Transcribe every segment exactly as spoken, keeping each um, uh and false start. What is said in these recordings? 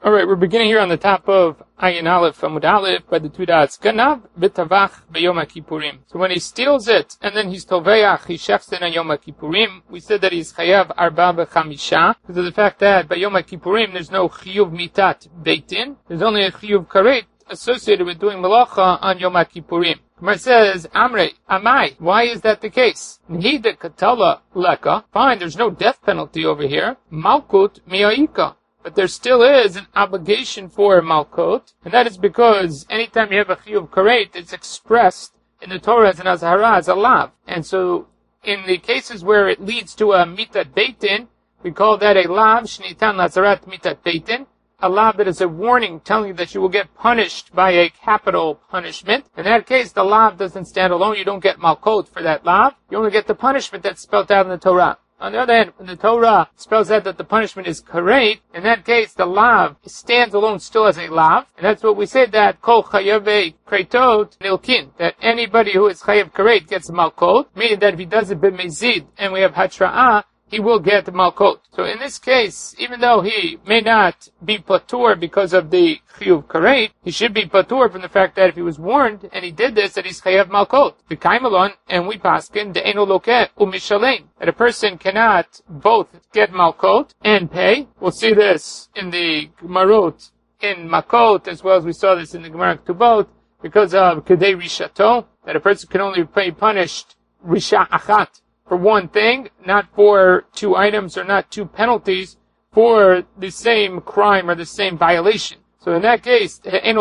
Alright, we're beginning here on the top of Ayin Aleph, Amud Aleph, by the two dots. Ganav v'tavach b'Yom HaKippurim. So when he steals it, and then he's toveach, he shechs it on Yom HaKippurim, we said that he's chayav arba v'chamisha, because of the fact that by Yom HaKippurim there's no chiyuv mitat beitin, there's only a chiyuv karet associated with doing malacha on Yom HaKippurim. Gemara says, Amre, Amai, why is that the case? Nihide katala leka, fine, there's no death penalty over here. Malkut mi'aika. But there still is an obligation for Malkot, and that is because anytime you have a chiyuv karet, it's expressed in the Torah as an azhara, as a lav. And so, in the cases where it leads to a mitat beitin, we call that a lav, shnitan lazarat mitat beitin, a lav that is a warning telling you that you will get punished by a capital punishment. In that case, the lav doesn't stand alone. You don't get Malkot for that lav. You only get the punishment that's spelled out in the Torah. On the other hand, when the Torah spells out that the punishment is karet, in that case, the lav stands alone still as a lav. And that's what we said, that kol chayave kretot nilkin, that anybody who is chayav karet gets malkot, meaning that if he does it b'mezid, and we have hatra'ah, he will get malkot. So in this case, even though he may not be patur because of the chiyuv karet, he should be patur from the fact that if he was warned and he did this, that he's chayav malkot. The kaimalon, and we paskin de'enu lokeh u'mishalem, that a person cannot both get malkot and pay. We'll see this in the Gemarot in Makot, as well as we saw this in the Gemara Ketubot, because of kedei rishato, that a person can only be punished risha achat, for one thing, not for two items or not two penalties for the same crime or the same violation. So in that case,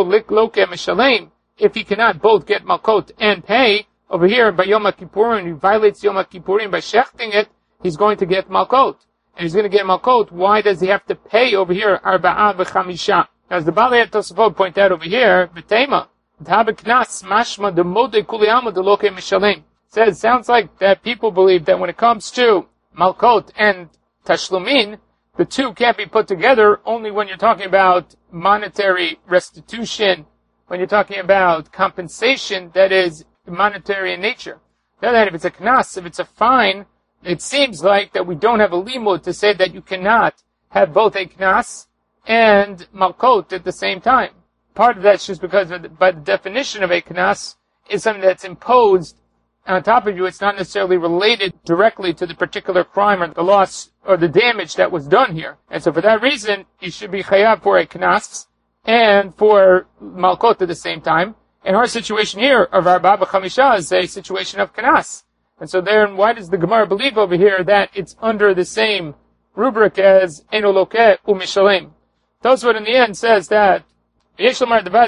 if he cannot both get malkot and pay, over here by Yom HaKippurim, he violates Yom HaKippurim by shechting it, he's going to get malkot. And he's going to get malkot. Why does he have to pay over here arba'ah v'chamisha? As the Balei Tosafot point out over here, b'tema, d'habeknas mashma demode kuli alma deloke mishalem. Says, sounds like that people believe that when it comes to Malkot and Tashlumin, the two can't be put together only when you're talking about monetary restitution, when you're talking about compensation that is monetary in nature. The other hand, if it's a knas, if it's a fine, it seems like that we don't have a limud to say that you cannot have both a knas and Malkot at the same time. Part of that's just because of the, by the definition of a knas is something that's imposed on top of you. It's not necessarily related directly to the particular crime or the loss or the damage that was done here. And so for that reason, you should be chayav for a knas and for malkot at the same time. And our situation here of arba b'chamisha is a situation of knas. And so then why does the Gemara believe over here that it's under the same rubric as eno lokeh u'mishalem? Tosfot in the end says that for it wasn't for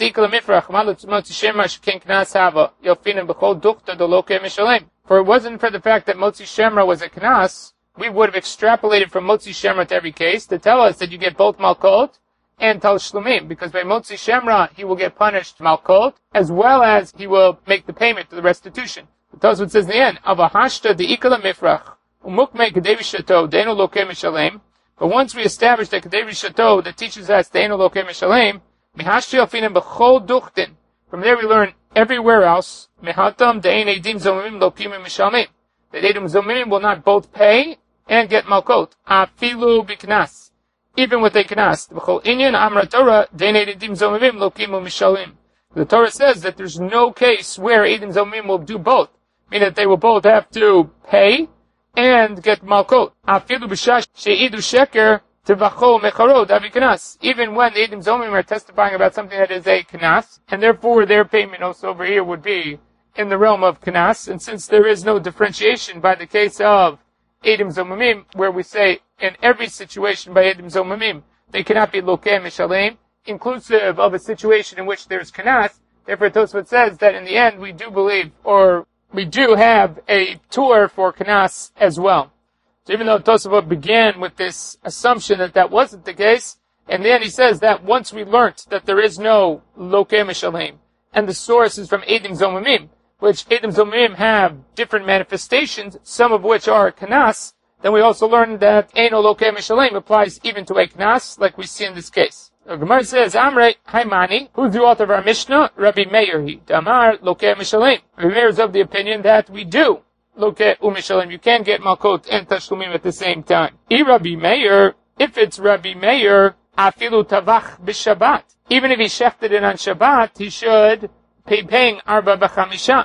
the fact that Motzi Shemra was a knas, we would have extrapolated from Motzi Shemra to every case to tell us that you get both Malkot and Tal Shlumim, because by Motzi Shemra he will get punished Malkot, as well as he will make the payment to the restitution. The Tosfot says in the end, Avahashta de Ikala Mifrach, Umukme Kedevi Shato, Deinu Lokeh Mishalem. But once we establish that Kedevi Shato that teaches us Deinu Lokeh Mishalem, from there we learn everywhere else that Edim Zomimim will not both pay and get Malkot. Afilu b'knas, even with a knas. The Torah says that there's no case where Edim Zomimim will do both, meaning that they will both have to pay and get Malkot. Afilu b'shash she'idu sheker even when the Edim Zomim are testifying about something that is a knas, and therefore their payment also over here would be in the realm of knas, and since there is no differentiation by the case of Edim Zomimim, where we say in every situation by Edim Zomimim, they cannot be lokeh mishalem, inclusive of a situation in which there's knas, therefore Tosfot says that in the end we do believe, or we do have a tour for knas as well. So even though Tosafot began with this assumption that that wasn't the case, and then he says that once we learnt that there is no lokeh mishalem, and the source is from Edim Zomimim, which Edim Zomimim have different manifestations, some of which are knas, then we also learned that Eino lokeh mishalem applies even to a knas, like we see in this case. The Gemara says, Amre Haimani, who's the author of our Mishnah? Rabbi Meir, he, Damar lokeh mishalem. Rabbi Meir is of the opinion that we do lokeh u'mishalem. You can get malkot and tashlumim at the same time. I Rabbi Meir, if it's Rabbi Meir, Afilu tavach b'Shabbat. Even if he shechted it on Shabbat, he should be paying arba b'chamisha.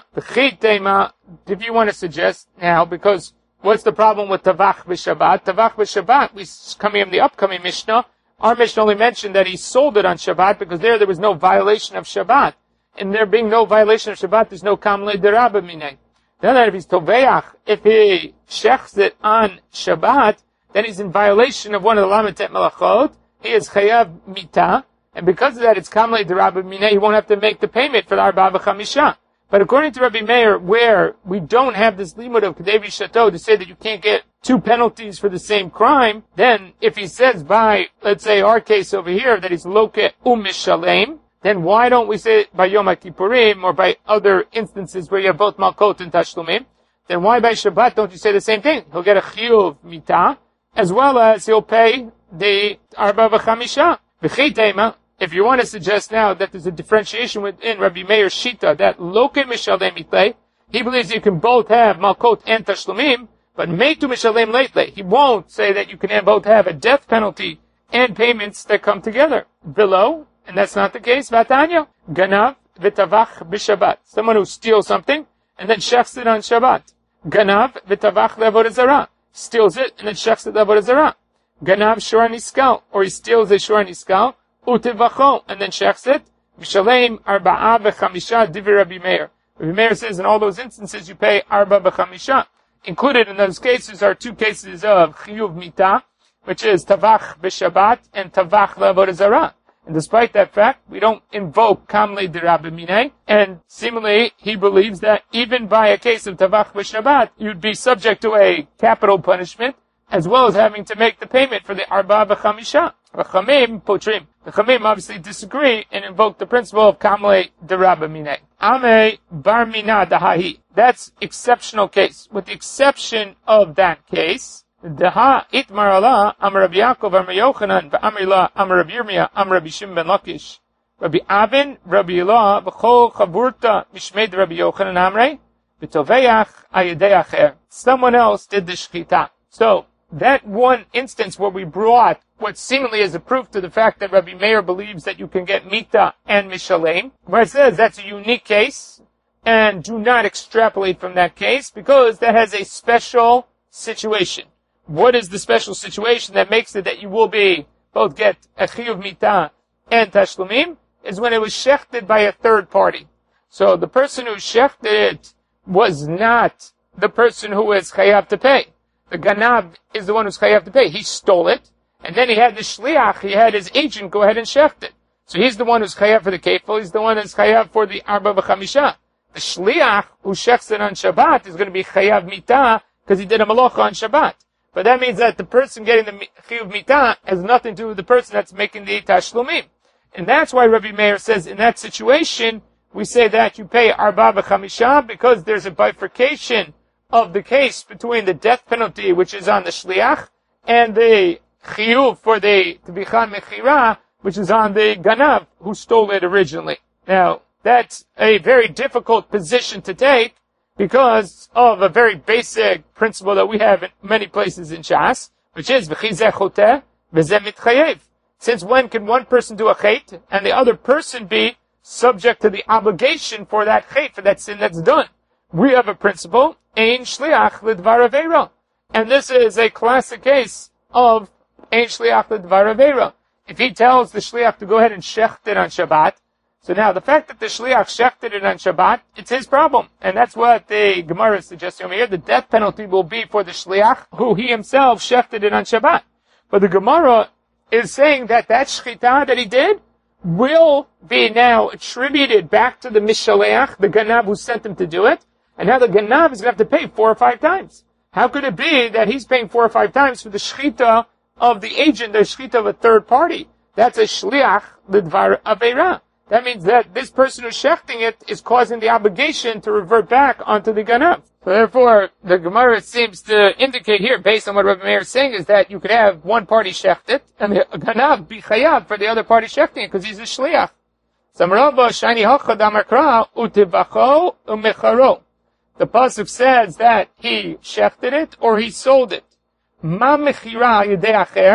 If you want to suggest now, because what's the problem with tavach b'Shabbat? Tavach b'Shabbat, we coming in the upcoming Mishnah, our Mishnah only mentioned that he sold it on Shabbat because there there was no violation of Shabbat. And there being no violation of Shabbat, there's no kamle derabba minay. Then if he's toveach, if he shechs it on Shabbat, then he's in violation of one of the lamitet melachot. He is chayav mita, and because of that, it's kamle derabba minay. He won't have to make the payment for the arba v'chamisha. But according to Rabbi Meir, where we don't have this limud of kedevi shato to say that you can't get two penalties for the same crime, then if he says by, let's say our case over here, that he's loke umishalem, then why don't we say it by Yom Kippurim or by other instances where you have both Malkot and Tashlumim? Then why by Shabbat don't you say the same thing? He'll get a Chiyuv Mita, as well as he'll pay the Arba V'chamisha. V'chitema, if you want to suggest now that there's a differentiation within Rabbi Meir's Shita, that Loke Mishalem Mitlei, he believes you can both have Malkot and Tashlumim, but Meitu Mishalem Leitlei. He won't say that you can both have a death penalty and payments that come together. Below, and that's not the case. Vatanya, Ganav v'tavach b'Shabbat. Someone who steals something and then shechs it on Shabbat. Ganav v'tavach le'avodah zarah. Steals it and then shechs it le'avodah zarah. Ganav shor niskal, or he steals a shor niskal, utevacho, and then shechs it. V'shalem arba'a v'chamisha divrei Rabbi Meir. Rabbi Meir says in all those instances you pay arba v'chamisha. Included in those cases are two cases of chiyuv mita, which is tavach b'Shabbat and tavach le'avodah zarah. And despite that fact, we don't invoke kamle derabba minay. And similarly, he believes that even by a case of tavach b'Shabbat, you'd be subject to a capital punishment, as well as having to make the payment for the arba v'chamisha. V'chamim potrim. The Chamim obviously disagree and invoke the principle of kamle derabba minay. Ame bar mina dahahi. That's exceptional case. With the exception of that case, Daha itmar Allah, Amar Rabbi Yaakov, Amar Yochanan, V'amar La, Amar Rabbi Yirmiyah, Amar Rabbi Shimon ben Lakish, Rabbi Avin, Rabbi Elah, V'chol Chaburta, Mishmeid Rabbi Yochanan Amrei, V'toveach Ayedei Acher. Someone else did the shchita. So, that one instance where we brought what seemingly is a proof to the fact that Rabbi Meir believes that you can get mita and mishalem, where it says that's a unique case, and do not extrapolate from that case, because that has a special situation. What is the special situation that makes it that you will be both get a chiyuv mita and tashlumim? Is when it was shechted by a third party. So the person who shechted it was not the person who is chayav to pay. The ganav is the one who's chayav to pay. He stole it, and then he had the shliach, he had his agent go ahead and shecht it. So he's the one who's chayav for the kefil, he's the one who's chayav for the arba v'chamisha. The shliach who shechts it on Shabbat is going to be chayav mita because he did a malacha on Shabbat. But that means that the person getting the chiyuv mita has nothing to do with the person that's making the tashlumim. And that's why Rabbi Meir says in that situation, we say that you pay arba v'chamisha because there's a bifurcation of the case between the death penalty, which is on the shliach, and the chiyuv for the tbichan mechira, which is on the ganav, who stole it originally. Now, that's a very difficult position to take, because of a very basic principle that we have in many places in Shas, which is v'chizeh choteh v'zeh mitchayev. Since when can one person do a chait and the other person be subject to the obligation for that chait, for that sin that's done? We have a principle, ein shliach l'dvar aveira, and this is a classic case of ein shliach l'dvar aveira. If he tells the shliach to go ahead and shecht it on Shabbat, so now, the fact that the shliach shechted it on Shabbat, it's his problem. And that's what the Gemara is suggesting over here. The death penalty will be for the shliach, who he himself shechted it on Shabbat. But the Gemara is saying that that shchita that he did will be now attributed back to the mishaleach, the ganav who sent him to do it. And now the ganav is going to have to pay four or five times. How could it be that he's paying four or five times for the shchita of the agent, the shchita of a third party? That's a shliach l'dvar aveira. That means that this person who's shechting it is causing the obligation to revert back onto the ganav. So therefore, the Gemara seems to indicate here, based on what Rabbi Meir is saying, is that you could have one party shecht it, and the ganav be chayav for the other party shechting it, because he's a shliach. Samarava shani hachad amakra utivacho umecharo. The pasuk says that he shechted it or he sold it. Ma mechira yedei acher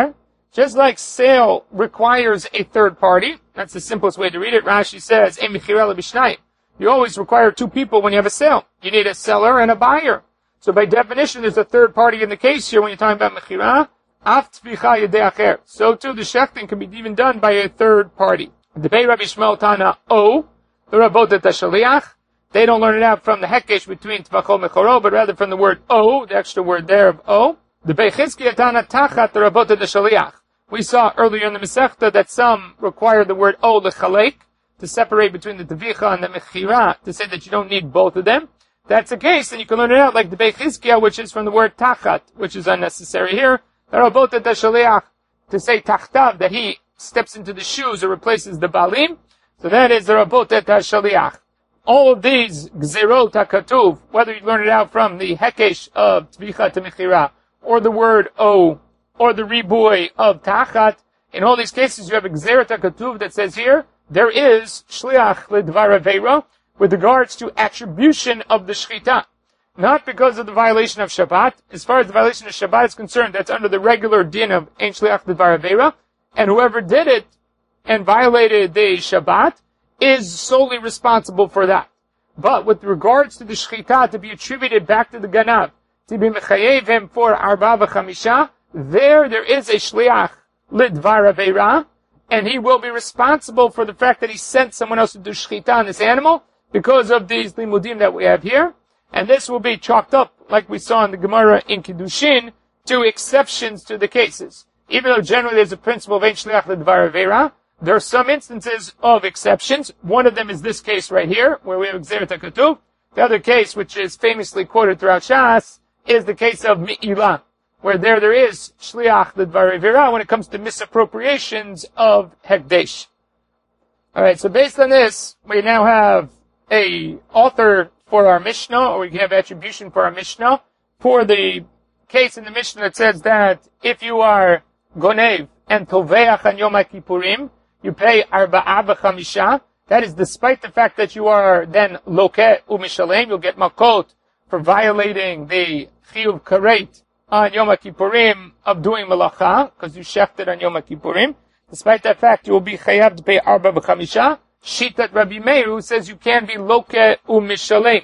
Just like sale requires a third party, that's the simplest way to read it. Rashi says, "Ein mechira lebishnayim." You always require two people when you have a sale. You need a seller and a buyer. So by definition, there's a third party in the case here when you're talking about mechira. Af tvicha yedei acher. So too, the shechting can be even done by a third party. The Bei Rabbi Shmuel Tana O, the Rabot et Shaliach. They don't learn it out from the hekesh between tvachol mechoro, but rather from the word O, the extra word there of O. The Bei Chizkiya Tana Tachat, the Rabot et Shaliach. We saw earlier in the Masechta that some require the word O lechalek, to separate between the Tevicha and the Mechira, to say that you don't need both of them. That's the case, then you can learn it out like the Bei Chizkiya, which is from the word Tachat, which is unnecessary here. The Rabot et Shaliach, to say Tachtav, that he steps into the shoes or replaces the Balim. So that is the Rabot et Shaliach. All of these Gzerot HaKatuv, whether you learn it out from the Hekesh of Tevicha to Mechira, or the word O, or the Riboy of Tachat, in all these cases you have a Gzerot HaKatuv that says here, there is Shliach L'Dvar Aveira, with regards to attribution of the Shchita. Not because of the violation of Shabbat. As far as the violation of Shabbat is concerned, that's under the regular din of Ein Shliach L'Dvar Aveira, and whoever did it and violated the Shabbat is solely responsible for that. But with regards to the Shchita to be attributed back to the Ganav, to be Mechayev him for Arba v'Chamisha, there, there is a Shliach L'Dvar Aveira, and he will be responsible for the fact that he sent someone else to do Shchita on this animal because of these limudim that we have here. And this will be chalked up, like we saw in the Gemara in Kiddushin, to exceptions to the cases. Even though generally there's a principle of Ein Shliach L'Dvar Aveira, there are some instances of exceptions. One of them is this case right here, where we have Gzeret HaKatuv. The other case, which is famously quoted throughout Shas, is the case of Mi'ilah, where there there is Shliach L'Dvar Aveira when it comes to misappropriations of Hekdesh. Alright, so based on this, we now have a author for our Mishnah, or we have attribution for our Mishnah, for the case in the Mishnah that says that if you are Gonev and Toveach on Yom HaKippurim, you pay Arba'a v'Chamisha. That is despite the fact that you are then Lokeh u'Mishalem, you'll get Makot for violating the Chiyuv Karet on Yom HaKippurim of doing Malacha, because you shechted on Yom HaKippurim. Despite that fact, you will be Chayav to pay Arba v'Chamisha. Shitat Rabbi Meir, who says you can be Lokeh u'Mishalem.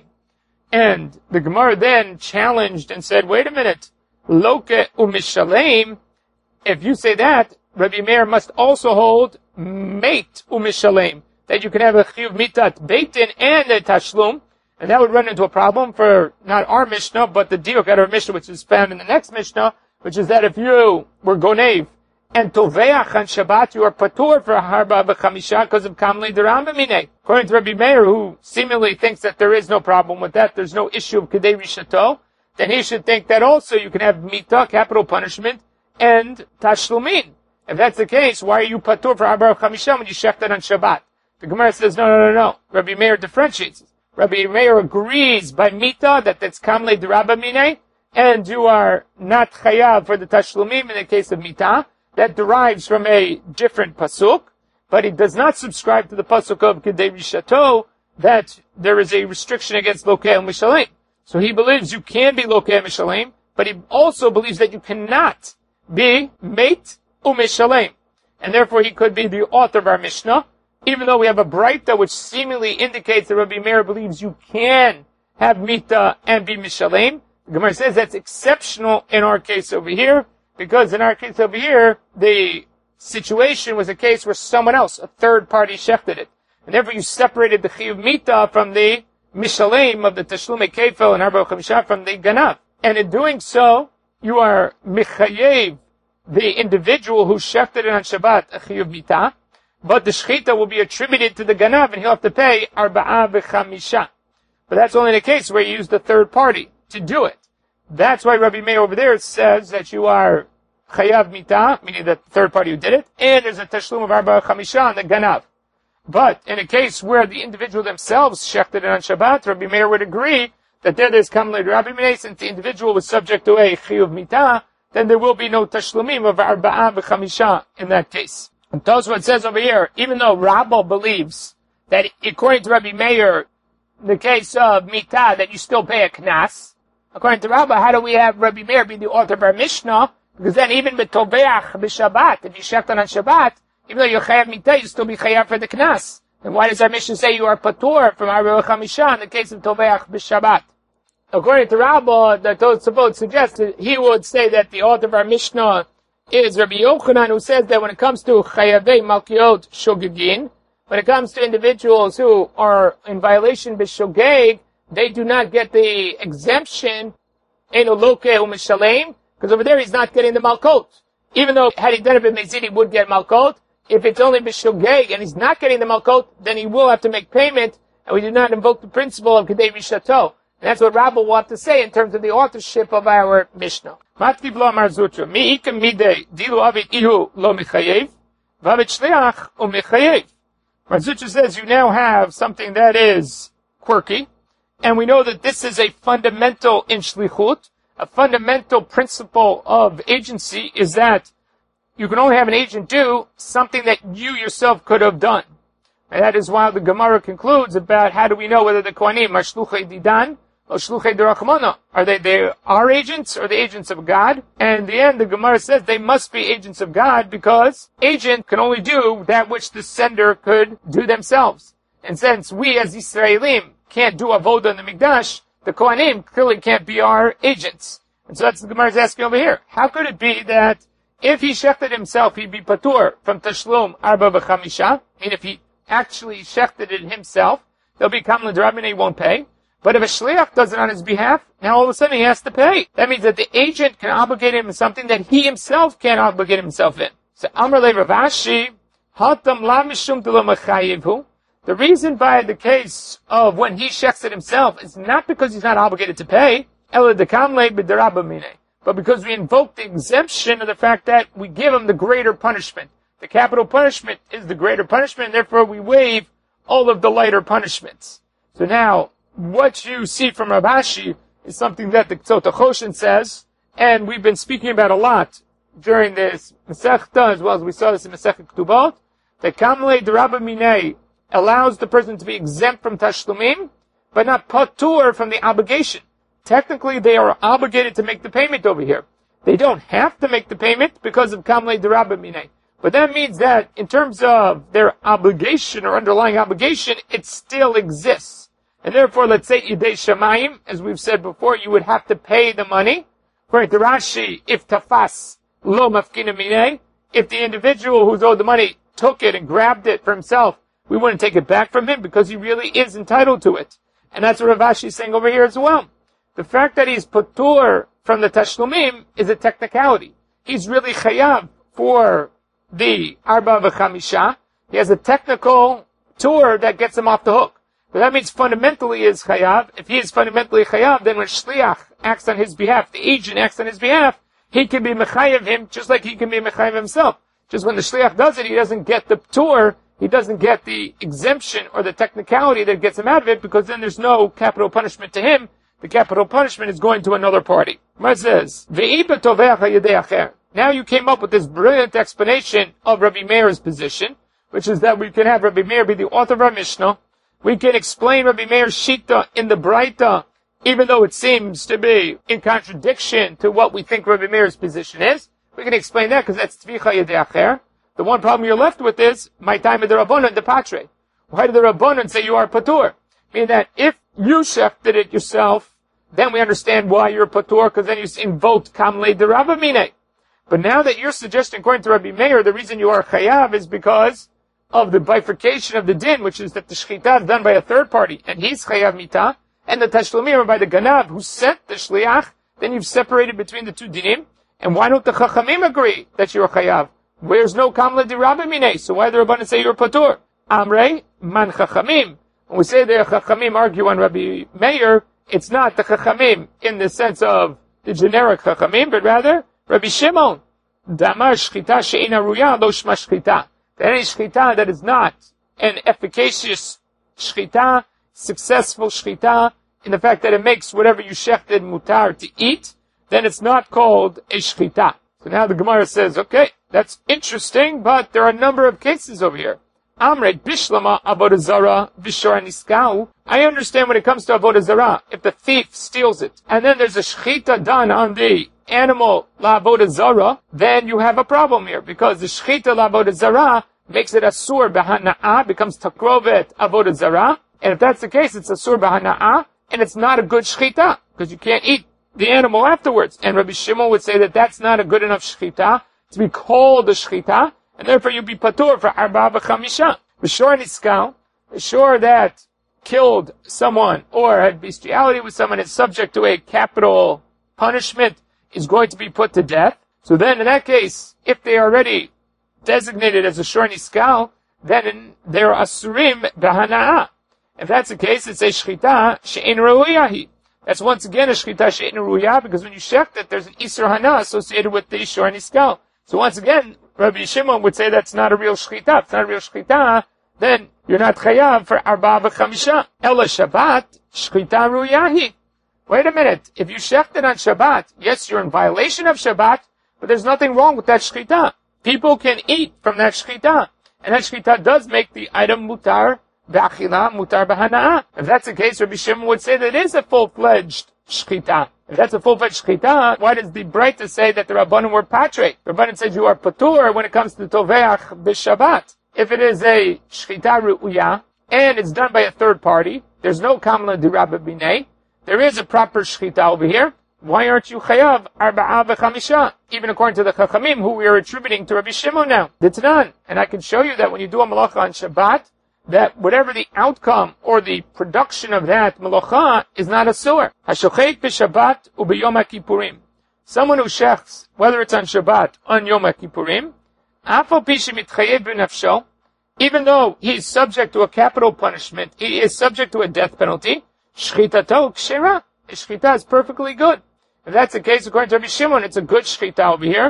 And the Gemara then challenged and said, wait a minute, Lokeh u'Mishalem, if you say that, Rabbi Meir must also hold Meit u'Mishalem, that you can have a Chiyuv Mitat Beitin and a Tashlum, and that would run into a problem for not our Mishnah, but the Diuk at our Mishnah, which is found in the next Mishnah, which is that if you were Gonev and Toveach on Shabbat, you are Patur for Harba v'Chamisha because of Kamli D'Ramba Minei. According to Rabbi Meir, who seemingly thinks that there is no problem with that, there's no issue of Kedei Rishato, then he should think that also you can have Mita, capital punishment, and Tashlumin. If that's the case, why are you Patur for Harba v'Chamisha when you shechted on Shabbat? The Gemara says, no, no, no, no. Rabbi Meir differentiates. Rabbi Meir agrees by Mita that that's Kamle D'Rabba Minei, and you are not Chayav for the Tashlumim in the case of Mita. That derives from a different pasuk, but he does not subscribe to the pasuk of Kedei Rishato that there is a restriction against Lokeh u'Mishalem. So he believes you can be Lokeh u'Mishalem, but he also believes that you cannot be Meit u'Mishalem. And therefore he could be the author of our Mishnah, even though we have a Braita which seemingly indicates that Rabbi Meir believes you can have Mita and be Mishalem. The Gemara says that's exceptional in our case over here, because in our case over here, the situation was a case where someone else, a third party, shechted it. And therefore you separated the Chiyuv Mita from the Mishalem of the Tashlume Kefel and Arba v'Chamisha from the Ganav. And in doing so, you are Mechayev, the individual who shechted it on Shabbat, a Chiyuv Mita, but the Shechita will be attributed to the Ganav and he'll have to pay Arba'a v'Chamisha. But that's only the case where you use the third party to do it. That's why Rabbi Meir over there says that you are Chayav Mita, meaning the third party who did it, and there's a Tashlum of Arba Chamisha on the Ganav. But in a case where the individual themselves shechted it on Shabbat, Rabbi Meir would agree that there there's Kamle Rabbi Meir, since the individual was subject to a Chiyuv Mita, then there will be no Tashlumim of Arba Chamisha in that case. And Tosfot says over here, even though Rabba believes that according to Rabbi Meir, the case of Mita, that you still pay a Knas, according to Rabba, how do we have Rabbi Meir be the author of our Mishnah Because then even b'toveach b'Shabbat, if you shechted on Shabbat, even though you're chayav mitah, you still be chayav for the knas. And why does our Mishnah say you are patur from Arba Chamisha in the case of toveach b'Shabbat? According to Rabbah, the Tosafot suggests that he would say that the author of our Mishnah is Rabbi Yochanan, who says that when it comes to chayavei malkiot shogegin, when it comes to individuals who are in violation b'shogeg, they do not get the exemption eno loke u'mishalem, because over there he's not getting the malkot. Even though had he done it b'mezid, he would get malkot. If it's only b'shogeg and he's not getting the malkot, then he will have to make payment, and we do not invoke the principle of kedei rishato. And that's what Rabbah will have to say in terms of the authorship of our Mishnah. Matki blo amar zutra, mi ikem midei dilu avit ihu lo mechayev, v'avit shliach u'mechayev. Marzucha says you now have something that is quirky, and we know that this is a fundamental in shlichut. A fundamental principle of agency is that you can only have an agent do something that you yourself could have done. And that is why the Gemara concludes about how do we know whether the Kohanim are shluchei didan or shluchei derachmana. Are they, they are agents or the agents of God? And in the end, the Gemara says they must be agents of God because agent can only do that which the sender could do themselves. And since we as Yisraelim can't do avodah in the Mikdash, the Kohanim clearly can't be our agents. And so that's the Gemara is asking over here. How could it be that if he shechted himself, he'd be patur from tashlum arba v'chamisha? I mean, if he actually shechted it himself, there'll be kamla d'rabbanan, he won't pay. But if a shliach does it on his behalf, now all of a sudden he has to pay. That means that the agent can obligate him in something that he himself can't obligate himself in. So Amar le Rav Ashi, hatam la mishum de lo mechayivhu. The reason by the case of when he shechs it himself is not because he's not obligated to pay, ela dekamle b'derabamine, but because we invoke the exemption of the fact that we give him the greater punishment. The capital punishment is the greater punishment, and therefore we waive all of the lighter punishments. So now, what you see from Rav Ashi is something that the Tzot HaChoshen says, and we've been speaking about a lot during this Masechta, as well as we saw this in Masechet Ketubot, that kamle derabamine allows the person to be exempt from tashlumim, but not patur from the obligation. Technically, they are obligated to make the payment over here. They don't have to make the payment because of kamle derabamine. But that means that in terms of their obligation or underlying obligation, it still exists. And therefore, let's say Yidei Shamayim, as we've said before, you would have to pay the money. According to Rashi, if tafas lo mafkina minei, if the individual who's owed the money took it and grabbed it for himself, we wouldn't take it back from him because he really is entitled to it. And that's what Rav Ashi is saying over here as well. The fact that he's patur from the tashlumim is a technicality. He's really chayav for the arba v'chamisha. He has a technical tour that gets him off the hook. But that means fundamentally he is chayav. If he is fundamentally chayav, then when shliach acts on his behalf, the agent acts on his behalf, he can be mechayev him just like he can be mechayev himself. Just when the shliach does it, he doesn't get the tour. He doesn't get the exemption or the technicality that gets him out of it because then there's no capital punishment to him. The capital punishment is going to another party. Mar says, now you came up with this brilliant explanation of Rabbi Meir's position, which is that we can have Rabbi Meir be the author of our Mishnah. We can explain Rabbi Meir's Shita in the Braita, even though it seems to be in contradiction to what we think Rabbi Meir's position is. We can explain that because that's Tvicha Yedei Acher. The one problem you're left with is, my time of the Rabbanon de Patre. Why did the Rabbanon say you are patur? Meaning that if you shefted it yourself, then we understand why you're patur, because then you invoked kamle derabamine. But now that you're suggesting, according to Rabbi Meir, the reason you are chayav is because of the bifurcation of the din, which is that the shchita is done by a third party, and he's chayav mita, and the tashlumim are by the ganav, who sent the shliach, then you've separated between the two dinim, and why don't the chachamim agree that you're chayav? Where's no kamla derabamine? So why the Rabbanan say you're patur? Amrei man chachamim. When we say the chachamim argue on Rabbi Meir, it's not the chachamim in the sense of the generic chachamim, but rather Rabbi Shimon. Damar shchita she'ina ruya lo shma shchita. That any shchita that is not an efficacious shchita, successful shchita, in the fact that it makes whatever you shechted mutar to eat, then it's not called a shchita. So now the Gemara says, okay, that's interesting, but there are a number of cases over here. Amrei bishlama avodah zara v'shor niskau. I understand when it comes to avodah zara, if the thief steals it, and then there's a shchita done on the animal la'avodah zara, then you have a problem here, because the shchita la'avodah zara makes it asur b'hana'ah, becomes takrovet avodah zara, and if that's the case, it's asur b'hana'ah, and it's not a good shchita, because you can't eat the animal afterwards. And Rabbi Shimon would say that that's not a good enough shchita to be called a shchita, and therefore you'd be patur for arba v'chamisha. B'shor niskal, the shore that killed someone or had bestiality with someone is subject to a capital punishment, is going to be put to death. So then in that case, if they are already designated as a shor niskal, then they're asurim b'hana'ah. If that's the case, it's a shchita she'en ruyahi. That's once again a shchita she'en ruyah, because when you shecht it, there's an isur hana associated with the shor niskal. So once again, Rabbi Shimon would say that's not a real shchita. If it's not a real shchita, then you're not chayav for arba v'chamisha. Ela Shabbat, shchita ruyahi. Wait a minute. If you shechted on Shabbat, yes, you're in violation of Shabbat, but there's nothing wrong with that shchita. People can eat from that shchita. And that shchita does make the item mutar b'achila, mutar b'hana'ah. If that's the case, Rabbi Shimon would say that it is a full-fledged shchita. If that's a full-fledged shchita, why does the Breita say that the Rabbanim were patre? The Rabbanim said you are patur when it comes to toveach b'Shabbat. If it is a shchita ru'uyah, and it's done by a third party, there's no kamla dirabba binei, there is a proper shchita over here, why aren't you chayav arba'ah v'chamisha? Even according to the chachamim, who we are attributing to Rabbi Shimon now. Ditnan. And I can show you that when you do a malacha on Shabbat, that whatever the outcome or the production of that malacha is not a asur. Hashochet b'Shabbat u'b'yom HaKippurim. Someone who shechts, whether it's on Shabbat, on Yom HaKippurim, afal pi shemitchayev b'nafsho, even though he is subject to a capital punishment, he is subject to a death penalty, shchitato kshera, his shchita is perfectly good. If that's the case, according to Rabbi Shimon, it's a good shchita over here.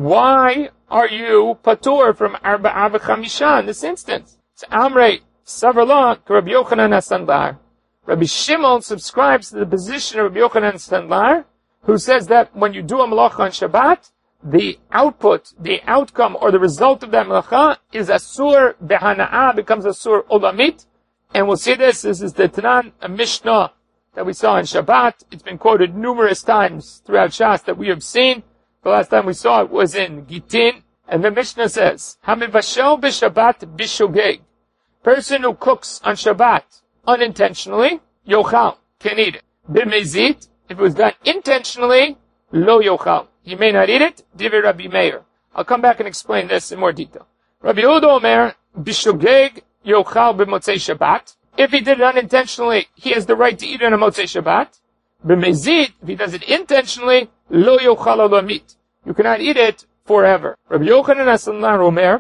Why are you patur from arba'ah v'chamisha in this instance? It's Amrei Savarla, Rabbi Yochanan HaSandlar. Rabbi Shimon subscribes to the position of Rabbi Yochanan HaSandlar, who says that when you do a malacha on Shabbat, the output, the outcome, or the result of that malacha is asur b'hana'ah, becomes asur olamit. And we'll see this. This is the Tanan, a Mishnah that we saw in Shabbat. It's been quoted numerous times throughout Shas that we have seen. The last time we saw it was in Gitin. And the Mishnah says, Hamivashel b'Shabbat b'shogeg. Person who cooks on Shabbat unintentionally, yochal, can eat it. B'mezit, if it was done intentionally, lo yochal. He may not eat it, divrei Rabbi Meir. I'll come back and explain this in more detail. Rabbi Yehuda Omer, b'shogeg yochal b'motzei Shabbat. If he did it unintentionally, he has the right to eat it on a motzei Shabbat. B'mezit, if he does it intentionally, lo yochal olamit. You cannot eat it forever. Rabbi Yochanan HaSandlar Omer,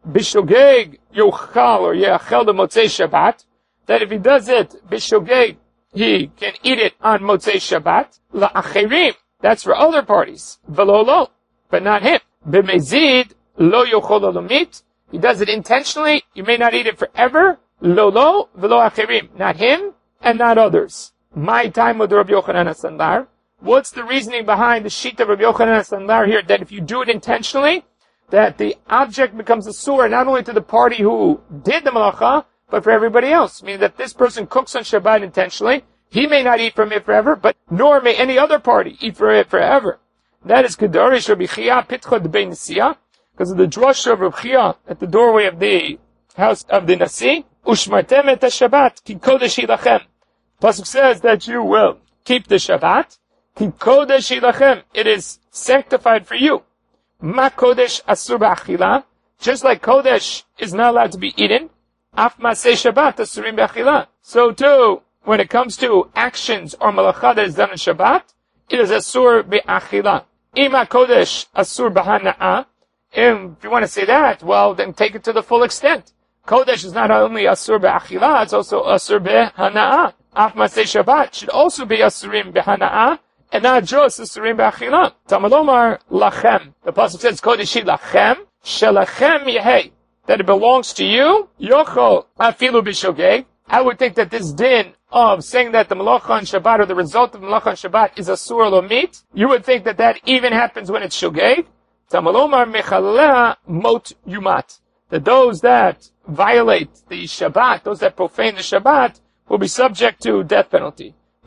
b'shogeg yochal or yeachel b'motzei Shabbat, that if he does it b'shogeg, he can eat it on motzei Shabbat. La'acherim, that's for other parties. V'lo lo, but not him. B'mezid, lo yochol olamit. He does it intentionally, you may not eat it forever. Lo lo, v'lo acherim, not him and not others. My time with Rabbi Yochanan HaSandlar. What's the reasoning behind the sheet of Rabbi Yochanan HaSandlar here, that if you do it intentionally, that the object becomes a sur not only to the party who did the malacha, but for everybody else? Meaning that this person cooks on Shabbat intentionally, he may not eat from it forever, but nor may any other party eat from it forever. That is Kedarish Rabbi Chia Pitcha de Bein Nasiya, because of the drush of Rabbi Chia at the doorway of the house of the Nasi. Ushmartem et Shabbat ki kodesh ilachem. Pasuk says that you will keep the Shabbat. Ki kodesh ilachem. It is sanctified for you. Ma kodesh asur b'achila. Just like kodesh is not allowed to be eaten, af maseh Shabbat asurim b'achila. So too, when it comes to actions or malacha that is done on Shabbat, it is asur b'achila. Ima kodesh asur b'hana'ah. And if you want to say that, well, then take it to the full extent. Kodesh is not only asur b'achila, it's also asur b'hana'ah. Af maseh Shabbat should also be asurim b'hana'ah, and not just asurim b'achila. Tamalomar lachem. The pasuk says, Kodeshi lachem, shelachem yehei. That it belongs to you. Yochol afilu b'shogeg. I would think that this din of saying that the malacha on Shabbat, or the result of malacha on Shabbat, is asur lo meat, you would think that that even happens when it's shogeg. Tamalomar mechalea mot yumat. That those that violate the Shabbat, those that profane the Shabbat, will be subject to death penalty.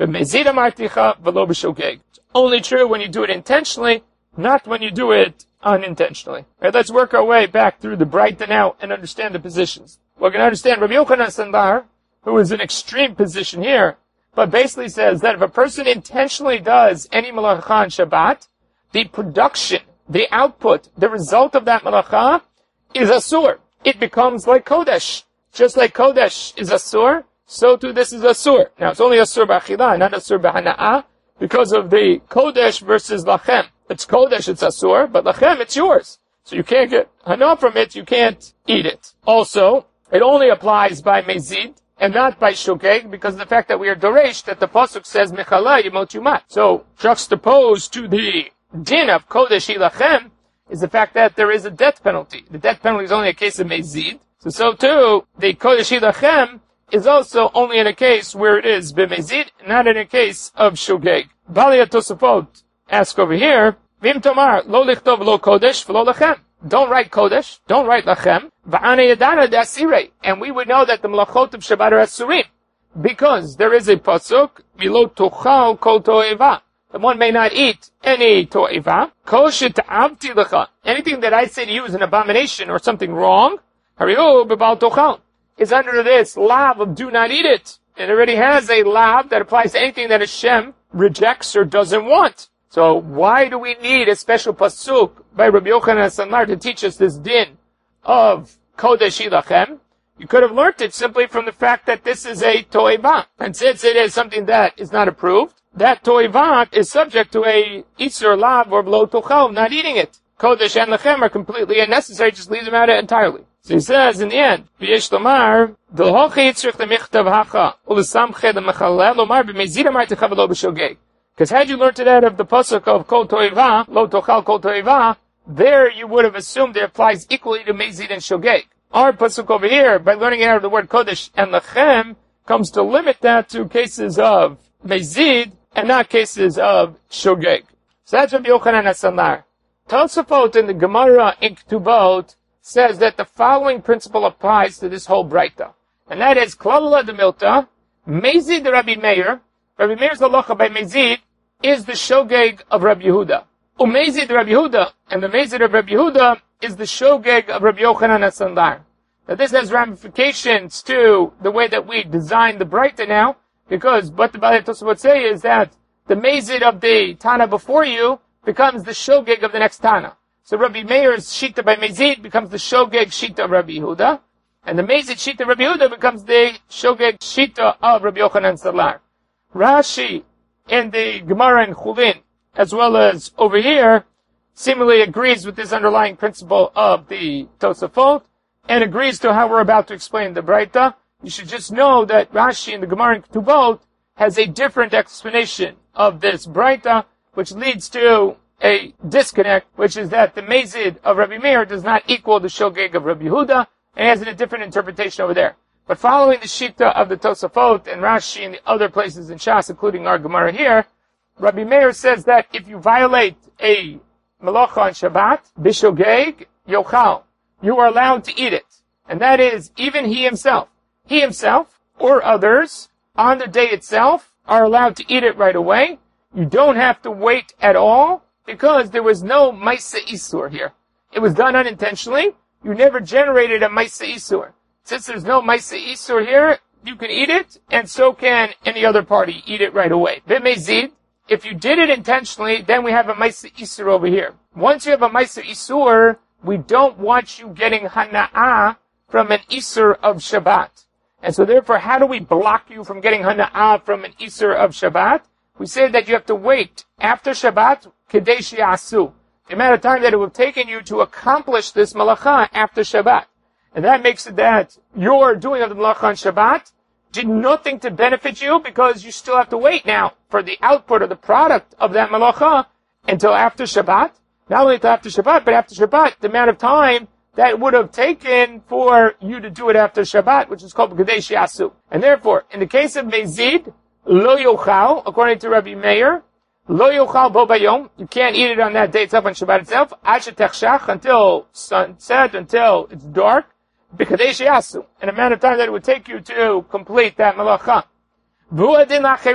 B'mezid amarticha v'lo b'shogeg. It's only true when you do it intentionally, not when you do it unintentionally. Right, let's work our way back through the Breita now and understand the positions. We're going to understand Rabbi Yochanan Sandlar, who is in extreme position here, but basically says that if a person intentionally does any malacha on Shabbat, the production, the output, the result of that malacha is asur. It becomes like Kodesh. Just like Kodesh is asur, so too this is asur. Now it's only asur b'achila, not asur b'hana'ah, because of the Kodesh versus lachem. It's Kodesh, it's asur, but lachem, it's yours. So you can't get hana from it, you can't eat it. Also, it only applies by mezid, and not by shogeg, because of the fact that we are doresh, that the pasuk says, mechala yimot yumat. So, juxtaposed to the din of Kodesh ilachem, is the fact that there is a death penalty. The death penalty is only a case of mezid. So, so too, the Kodesh ilachem is also only in a case where it is b'mezid, not in a case of shogeg. Bali Tosafot ask over here, Vim tomar, lo lichtov lo kodesh v'lo lachem. Don't write kodesh, don't write lachem. V'ane yadana d'asirei. And we would know that the melachot of Shabbat are asurim. Because there is a pasuk, milo tochal kol to'eva. That one may not eat any to'eva. Kol sheta'avti lecha. Anything that I say to you is an abomination or something wrong, hariu b'bal tochal, is under this lav of do not eat it. It already has a lav that applies to anything that Hashem rejects or doesn't want. So why do we need a special pasuk by Rabbi Yochanan Sandlar to teach us this din of Kodesh ilachem? You could have learned it simply from the fact that this is a to'eva. And since it is something that is not approved, that to'eva is subject to a isur lav or v'lo tochal, not eating it. Kodesh and lachem are completely unnecessary, just leave them out entirely. So he says in the end, V'yesh lomar, D'l'hochi yitzrich l'michtav hacha, u'l'samche l'mechalel lomar b'mezid amarticha v'lo b'shogeg. Because had you learned it out of the pasuk of kol to'eva, lo tochal kol to'eva, there you would have assumed it applies equally to mezid and shogeg. Our pasuk over here, by learning it out of the word kodesh and lachem, comes to limit that to cases of mezid and not cases of shogeg. So that's Rabbi Yochanan Sandlar. Tosafot in the Gemara in Ketubot says that the following principle applies to this whole Breita. And that is, Klalala de Milta, Mezid Rabbi Meir, Rabbi Meir's halacha by Mezid is the shogeg of Rabbi Yehuda. Umezid Rabbi Yehuda, and the Mezid of Rabbi Yehuda is the shogeg of Rabbi Yochanan Sandlar. Now this has ramifications to the way that we design the Breita now, because what the Balei Tosafot say is that the Mezid of the Tana before you becomes the shogeg of the next Tana. So Rabbi Meir's shita by Mezid becomes the shogeg shita of Rabbi Yehuda, and the Mezid shita of Rabbi Yehuda becomes the shogeg shita of Rabbi Yochanan Sandlar. Rashi in the Gemara in Chulin, as well as over here, seemingly agrees with this underlying principle of the Tosafot, and agrees to how we're about to explain the Breita. You should just know that Rashi in the Gemara in Ketubot has a different explanation of this Breita, which leads to a disconnect, which is that the Mezid of Rabbi Meir does not equal the shogeg of Rabbi Yehuda, and has a different interpretation over there. But following the shita of the Tosafot and Rashi and the other places in Shas, including our Gemara here, Rabbi Meir says that if you violate a malacha on Shabbat, bishogeg yochal, you are allowed to eat it. And that is, even he himself. He himself, or others, on the day itself, are allowed to eat it right away. You don't have to wait at all, because there was no Maisa Isur here. It was done unintentionally. You never generated a Maisa Isur. Since there's no Maisa Isur here, you can eat it, and so can any other party eat it right away. B'mezid, if you did it intentionally, then we have a Maisa Isur over here. Once you have a Maisa Isur, we don't want you getting Hana'ah from an Isur of Shabbat. And so therefore, how do we block you from getting Hana'ah from an Isur of Shabbat? We say that you have to wait after Shabbat, Kedei Shi'asu, the amount of time that it would have taken you to accomplish this malacha after Shabbat. And that makes it that your doing of the malacha on Shabbat did nothing to benefit you, because you still have to wait now for the output or the product of that malacha until after Shabbat. Not only until after Shabbat, but after Shabbat, the amount of time that it would have taken for you to do it after Shabbat, which is called Kedei Shi'asu. And therefore, in the case of Mezid, Lo yochal, according to Rabbi Meir, Lo yochal bo bayom, you can't eat it on that day itself, on Shabbat itself, Ad shetechshach, until sunset, until it's dark, B'kedei Shi'asu, an amount of time that it would take you to complete that malacha. V'hu adin l'acherim,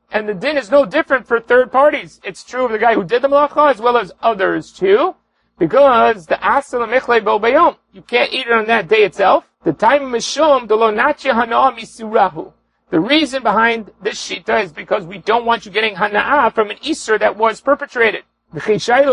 And the din is no different for third parties. It's true of the guy who did the malacha as well as others too. Because the asal mechle bo bayom, you can't eat it on that day itself. The time mishum delo natya hana misurahu. The reason behind this shita is because we don't want you getting hana'ah from an isur that was perpetrated. If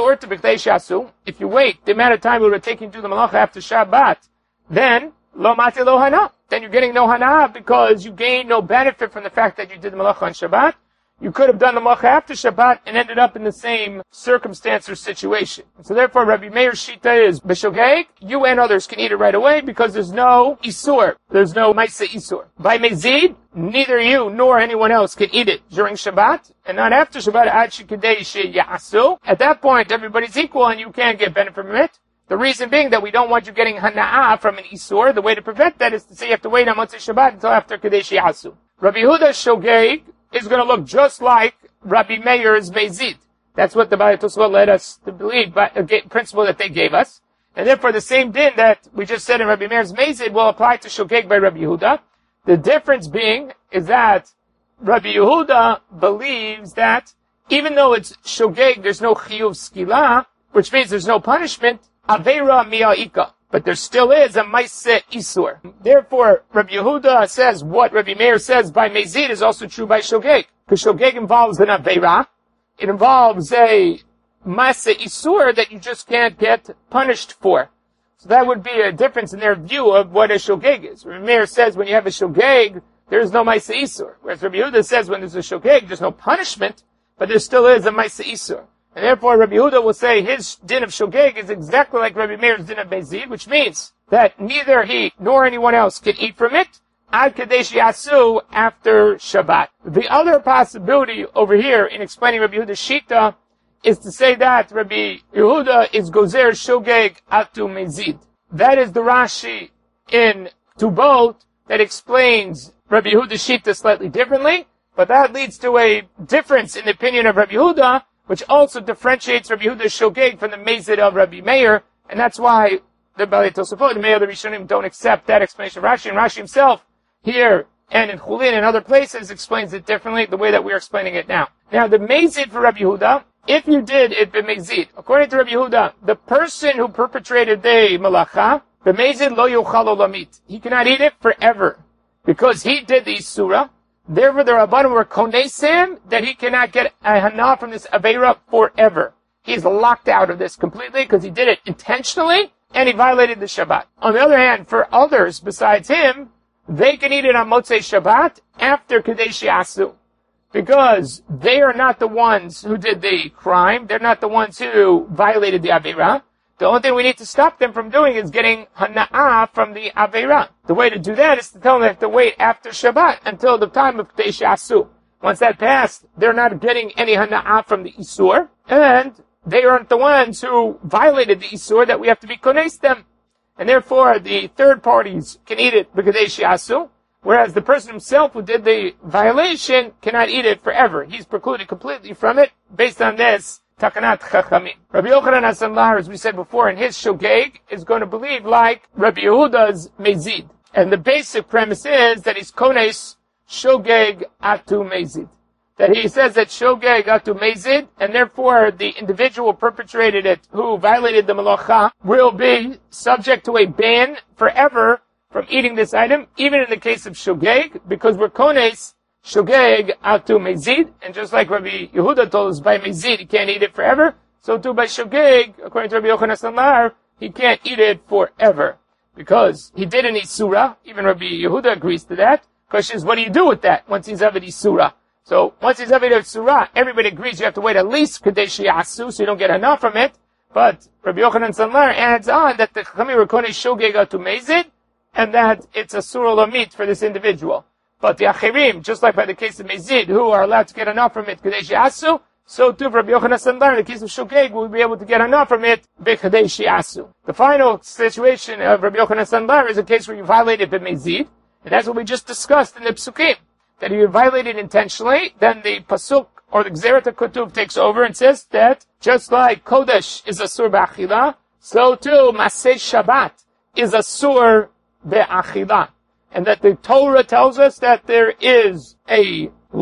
you wait the amount of time it would take you to do the malacha after Shabbat, then lo mati lo hana. Then you're getting no hana'ah because you gain no benefit from the fact that you did the malacha on Shabbat. You could have done the malacha after Shabbat and ended up in the same circumstance or situation. So therefore, Rabbi Meir's shita is b'shogeg. You and others can eat it right away because there's no isur. There's no ma'aseh isur. By mezid, neither you nor anyone else can eat it during Shabbat and not after Shabbat. Ad shekidei sheyasu. At that point, everybody's equal and you can't get benefit from it. The reason being that we don't want you getting hana'ah from an isur. The way to prevent that is to say you have to wait on Motzei Shabbat until after Kedei sheyasu. Rabbi Yehuda's shogeg is going to look just like Rabbi Meir's mezid. That's what the Baalei Tosafot led us to believe, but a principle that they gave us. And therefore the same din that we just said in Rabbi Meir's mezid will apply to shogeg by Rabbi Yehuda. The difference being is that Rabbi Yehuda believes that even though it's shogeg, there's no chiyuv skila, which means there's no punishment, aveira mi'a'ika. But there still is a ma'aseh isur. Therefore, Rabbi Yehuda says what Rabbi Meir says by mezid is also true by shogeg. Because shogeg involves an aveira. It involves a ma'aseh isur that you just can't get punished for. So that would be a difference in their view of what a shogeg is. Rabbi Meir says when you have a shogeg, there is no ma'aseh isur. Whereas Rabbi Yehuda says when there's a shogeg, there's no punishment, but there still is a ma'aseh isur. And therefore, Rabbi Yehuda will say his din of shogeg is exactly like Rabbi Meir's din of mezid, which means that neither he nor anyone else can eat from it ad kadesh yasu after Shabbat. The other possibility over here in explaining Rabbi Yehuda's shita is to say that Rabbi Yehuda is gozer shogeg atu mezid. That is the Rashi in Tubot that explains Rabbi Yehuda's shita slightly differently, but that leads to a difference in the opinion of Rabbi Yehuda, which also differentiates Rabbi Yehuda's shogeg from the mezid of Rabbi Meir, and that's why the Baalei Tosafot, the Meir, the Rishonim don't accept that explanation of Rashi, and Rashi himself here and in Chulin and other places explains it differently, the way that we're explaining it now. Now, the mezid for Rabbi Yehuda, if you did it b'mezid, according to Rabbi Yehuda, the person who perpetrated the malacha, b'mezid lo yuchal olamit, he cannot eat it forever, because he did the surah. Therefore, the Rabbanim were konesim that he cannot get a hana from this aveira forever. He's locked out of this completely because he did it intentionally and he violated the Shabbat. On the other hand, for others besides him, they can eat it on Motzei Shabbat after Kadesh Yasu, because they are not the ones who did the crime. They're not the ones who violated the aveira. The only thing we need to stop them from doing is getting hana'ah from the aveira. The way to do that is to tell them they have to wait after Shabbat until the time of Kadesh Yasu. Once that passed, they're not getting any hana'ah from the isur, and they aren't the ones who violated the isur that we have to be kones them. And therefore, the third parties can eat it b'kadesh yasu, whereas the person himself who did the violation cannot eat it forever. He's precluded completely from it based on this takanat chachamim. Rabbi Yochanan HaSandlar, as we said before, in his shogeg, is going to believe like Rabbi Yehuda's mezid. And the basic premise is that he's kones shogeg atu mezid. That he says that shogeg atu mezid, and therefore the individual perpetrated it, who violated the malacha, will be subject to a ban forever from eating this item, even in the case of shogeg, because we're kones shogeg atu mezid, and just like Rabbi Yehuda told us by mezid he can't eat it forever, so too by shogeg, according to Rabbi Yochanan HaSandlar, he can't eat it forever. Because he did an isura, even Rabbi Yehuda agrees to that. Question is, what do you do with that once he's avid isura? So once he's avid isura, everybody agrees you have to wait at least kadesh yasu, so you don't get enough from it. But Rabbi Yochanan HaSandlar adds on that the chachamim were kones shogeg atu mezid, and that it's a surah lamit for this individual. But the achirim, just like by the case of mezid, who are allowed to get enough from it kadesh yasu, so too for Rabbi Yochanan HaSandlar, in the case of shogeg, we'll be able to get enough from it b'kadesh yasu. The final situation of Rabbi Yochanan HaSandlar is a case where you violated b'mezid, and that's what we just discussed in the psukim. That if you violated intentionally, then the pasuk or the Gzeret HaKutuv takes over and says that just like Kodesh is asur be'achila, so too Maseh Shabbat is asur be'achila. And that the Torah tells us that there is a lock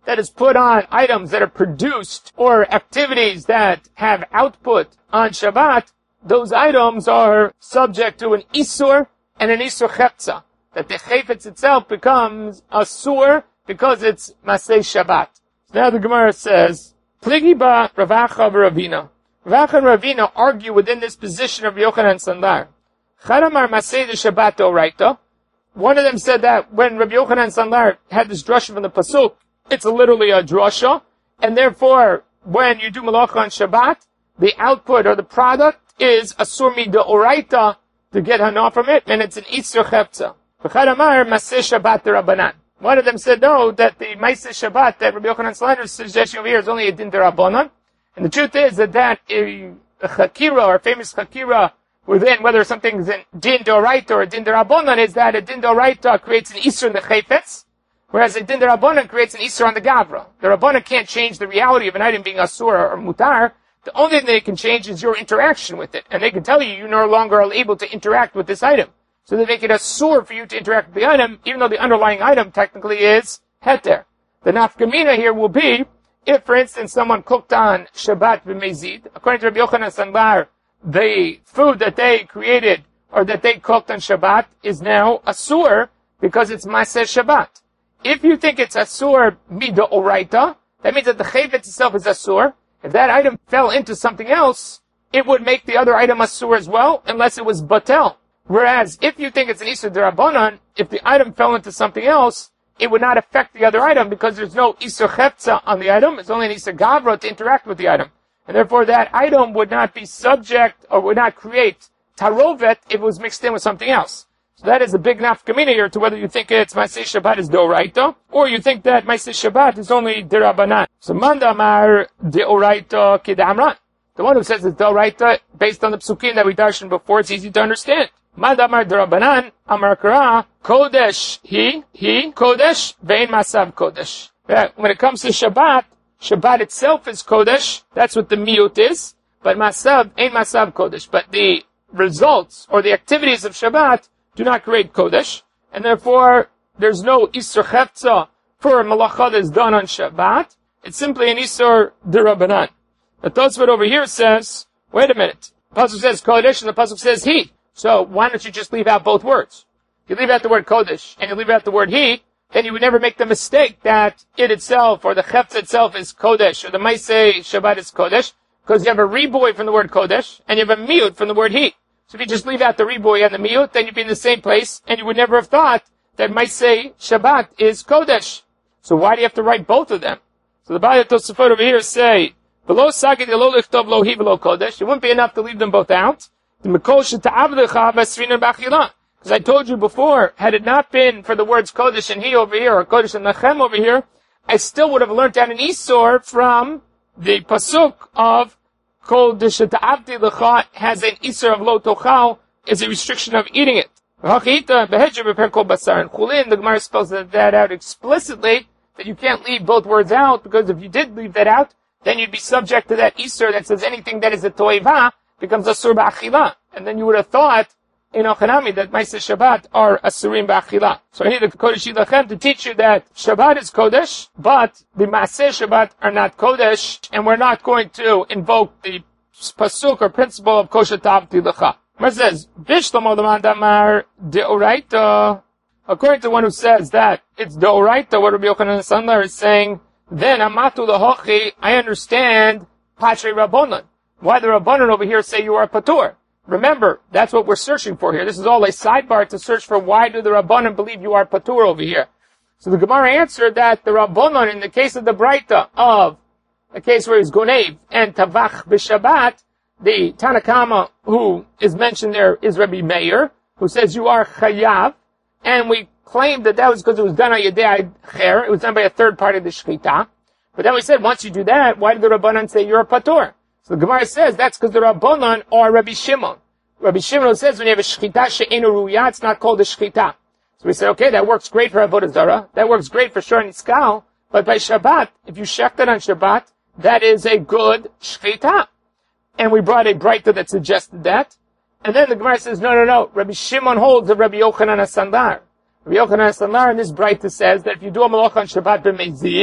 that is put on items that are produced or activities that have output on Shabbat, those items are subject to an Isur and an Isur Chepza. That the Chayfetz itself becomes Asur because it's Masei Shabbat. So now the Gemara says, Pligi ba Ravacha v'Ravina. Ravacha and Ravina argue within this position of Yochanan Sandlar. Charamar Masei de Shabbat Oraita. One of them said that when Rabbi Yochanan Sandlar had this drasha from the Pasuk, it's literally a drasha, and therefore, when you do malacha on Shabbat, the output or the product is Asur Mida Oraita to get hana from it, and it's an Isur Chepza. V'charamar Masei Shabbat Rabbanan. One of them said no, that the Masei Shabbat that Rabbi Yochanan Sandlar is suggesting over here is only a din derabanan. And the truth is that that a, a chakira, or a famous chakira, within whether something is a din d'oraita or a din d'rabanan, is that a din d'oraita creates an isur in the chayfetz, whereas a din d'rabanan creates an isur on the gavra. The rabbanan can't change the reality of an item being asur or mutar. The only thing they can change is your interaction with it. And they can tell you you no longer are able to interact with this item. So they make it asur for you to interact with the item, even though the underlying item technically is heter. The nafkamina here will be, if, for instance, someone cooked on Shabbat b'mezid, according to Rabbi Yochanan Sandlar, the food that they created or that they cooked on Shabbat is now asur because it's Maseh Shabbat. If you think it's asur mida oraita, that means that the chayvetz itself is asur. If that item fell into something else, it would make the other item asur as well, unless it was batel. Whereas if you think it's an isur d'rabanan, if the item fell into something else, it would not affect the other item because there's no isur chepza on the item. It's only an isur gavra to interact with the item. And therefore that item would not be subject or would not create tarovet if it was mixed in with something else. So that is a big nafkamina here to whether you think it's Masei Shabbat is d'oraita, or you think that Masei Shabbat is only d'rabanan. So manda amar d'oraita kidamran. The one who says it's d'oraita, based on the psukim that we darshan before, it's easy to understand. Manda amar d'rabanan, amar kara, kodesh, he, he, kodesh, vein masav kodesh. When it comes to Shabbat, Shabbat itself is kodesh, that's what the miyut is, but masav, ain't masav kodesh. But the results, or the activities of Shabbat, do not create kodesh, and therefore, there's no isur chepza for malacha that is done on Shabbat. It's simply an isur d'rabanan. The Tosfot over here says, wait a minute, the pasuk says kodesh, and the pasuk says he. So why don't you just leave out both words? You leave out the word kodesh, and you leave out the word he, then you would never make the mistake that it itself, or the chepza itself is kodesh, or the Masei Shabbat is kodesh, because you have a riboy from the word kodesh, and you have a miyut from the word he. So if you just leave out the riboy and the miyut, then you'd be in the same place, and you would never have thought that Masei Shabbat is kodesh. So why do you have to write both of them? So the Baalei Tosafot over here say, "V'lo sagid lo lichtov lo hi v'lo kodesh." It wouldn't be enough to leave them both out. The mikol sheta'avdecha v'esrina b'achila. Because I told you before, had it not been for the words kodesh and he over here, or kodesh and nachem over here, I still would have learned out an isur from the pasuk of Kol desheta'avdi lecha has an isur of lo tochal, is a restriction of eating it. Hachita behejer beper kol basar. And Chulin, the Gemara spells that out explicitly, that you can't leave both words out, because if you did leave that out, then you'd be subject to that isur that says anything that is a toiva becomes asur ba'achila. And then you would have thought, in Ochanami, that Masei Shabbat are asurim ba'achila. So I need the Kodesh Yilachem to teach you that Shabbat is Kodesh, but the Masei Shabbat are not Kodesh, and we're not going to invoke the pasuk or principle of Kosher Tavti Lecha. Where it says, Bishlam Olamad Amar Deoraita. According to one who says that it's Deoraita, what Rabbi Yochanan Sandlar is saying, then Amatu Lehochi, I understand Patre Rabbonon. Why the Rabbonon over here say you are Patur? Remember, that's what we're searching for here. This is all a sidebar to search for why do the Rabbanon believe you are Patur over here. So the Gemara answered that the Rabbanon, in the case of the Braita of a case where he's Gonev and Tavach b'Shabbat, the Tanakama who is mentioned there is Rabbi Meir, who says you are Chayav, and we claimed that that was because it was done on Yedei Cher, it was done by a third party of the Shechita. But then we said, once you do that, why did the Rabbanon say you're a Patur? So the Gemara says that's because the Rabbanon are Rabbi Shimon. Rabbi Shimon says when you have a shechita she'enu ruya, it's not called a shechita. So we say, okay, that works great for Avodah Zarah. That works great for Shor Niskal. But by Shabbat, if you shecht it on Shabbat, that is a good shechita. And we brought a Braita that suggested that. And then the Gemara says, no, no, no. Rabbi Shimon holds of Rabbi Yochanan HaSandlar. Rabbi Yochanan HaSandlar in this Braita says that if you do a malach on Shabbat b'mezid,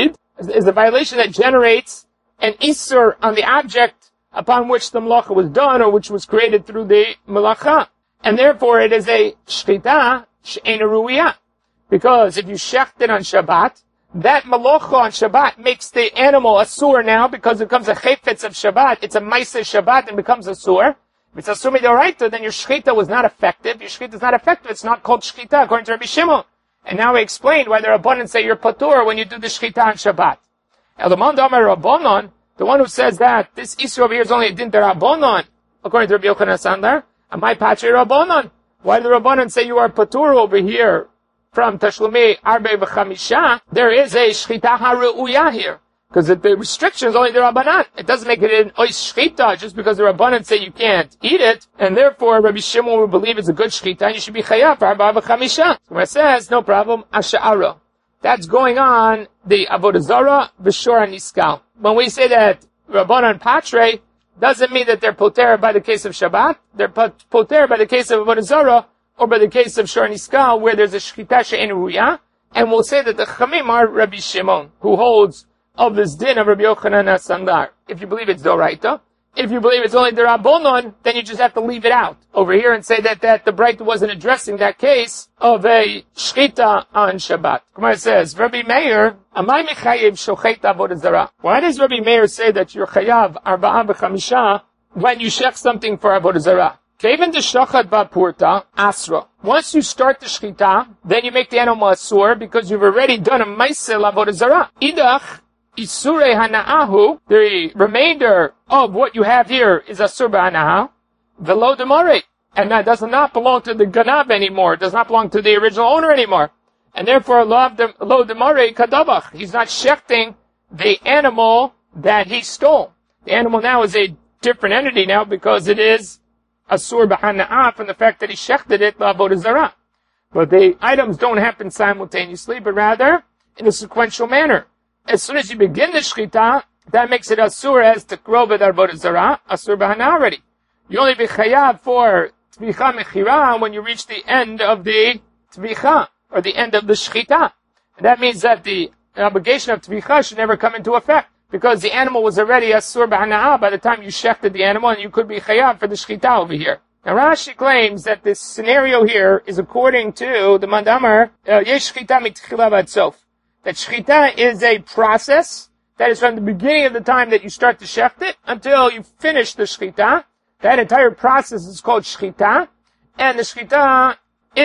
is, is a violation that generates an isur on the object upon which the malacha was done or which was created through the malacha. And therefore it is a shchita she'ena ru'iyah. Because if you shecht it on Shabbat, that malacha on Shabbat makes the animal a sur now because it becomes a chayfetz of Shabbat. It's a maaseh Shabbat and becomes a sur. If it's a sur midoraita, then your shchita was not effective. Your shchita is not effective. It's not called shchita according to Rabbi Shimon. And now we explained why the Rabbanan say you're patur when you do the shchita on Shabbat. Elamon Damar Rabbanon, the one who says that this issue over here is only a din Rabbanon, according to Rabbi Yochanan Sandler, and my patri Rabbanon. Why do the Rabbanan say you are patur over here from Tashlumei Arbe V'chamisha? There is a shchita haru'uya here. Because the restriction is only the Rabbanan. It doesn't make it an ois shchita just because the Rabbanan say you can't eat it, and therefore Rabbi Shimon will believe it's a good shchita, and you should be chayav for Arba V'chamisha. So it says, no problem, Asha'ara. That's going on the Avodah Zarah, V'shor Niskal. When we say that Rabbanan Patre, doesn't mean that they're poter by the case of Shabbat. They're poter by the case of Avodah Zarah, or by the case of Shor Niskal, where there's a shchita she'en ruya. And we'll say that the Chamim are Rabbi Shimon, who holds of this din of Rabbi Yochanan Sandlar. If you believe it's Doraita. If you believe it's only the Rabbonon, then you just have to leave it out over here and say that, that the Braita wasn't addressing that case of a shchita on Shabbat. Gemara says, Rabbi Meir, Amay mechayev shochet avodah zarah. Why does Rabbi Meir say that you're chayav arba'a b'chamisha when you shech something for avodah zarah? Kevin deshachad ba'purta asra. Once you start the shchita, then you make the animal asur because you've already done a maaseh avodah zarah. Idach Isurei hana'ahu, the remainder of what you have here is asur b'hana'ah, velo demare, and that does not belong to the ganav anymore. It does not belong to the original owner anymore. And therefore, lo demare kadabach. He's not shechting the animal that he stole. The animal now is a different entity now because it is asur b'hana'ah from the fact that he shechted it l'avodah zarah. But the items don't happen simultaneously, but rather in a sequential manner. As soon as you begin the shchita, that makes it asur as to krov avodah zarah, asur b'hana already. You only be chayav for tvicha mechira when you reach the end of the tvicha, or the end of the shchita. And that means that the obligation of tvicha should never come into effect, because the animal was already asur b'hana by the time you shechted the animal, and you could be chayav for the shchita over here. Now Rashi claims that this scenario here is according to the Mandamar, yesh shchita mitchila v'ad that shchita is a process that is from the beginning of the time that you start to shecht it until you finish the shchita. That entire process is called shchita, and the shchita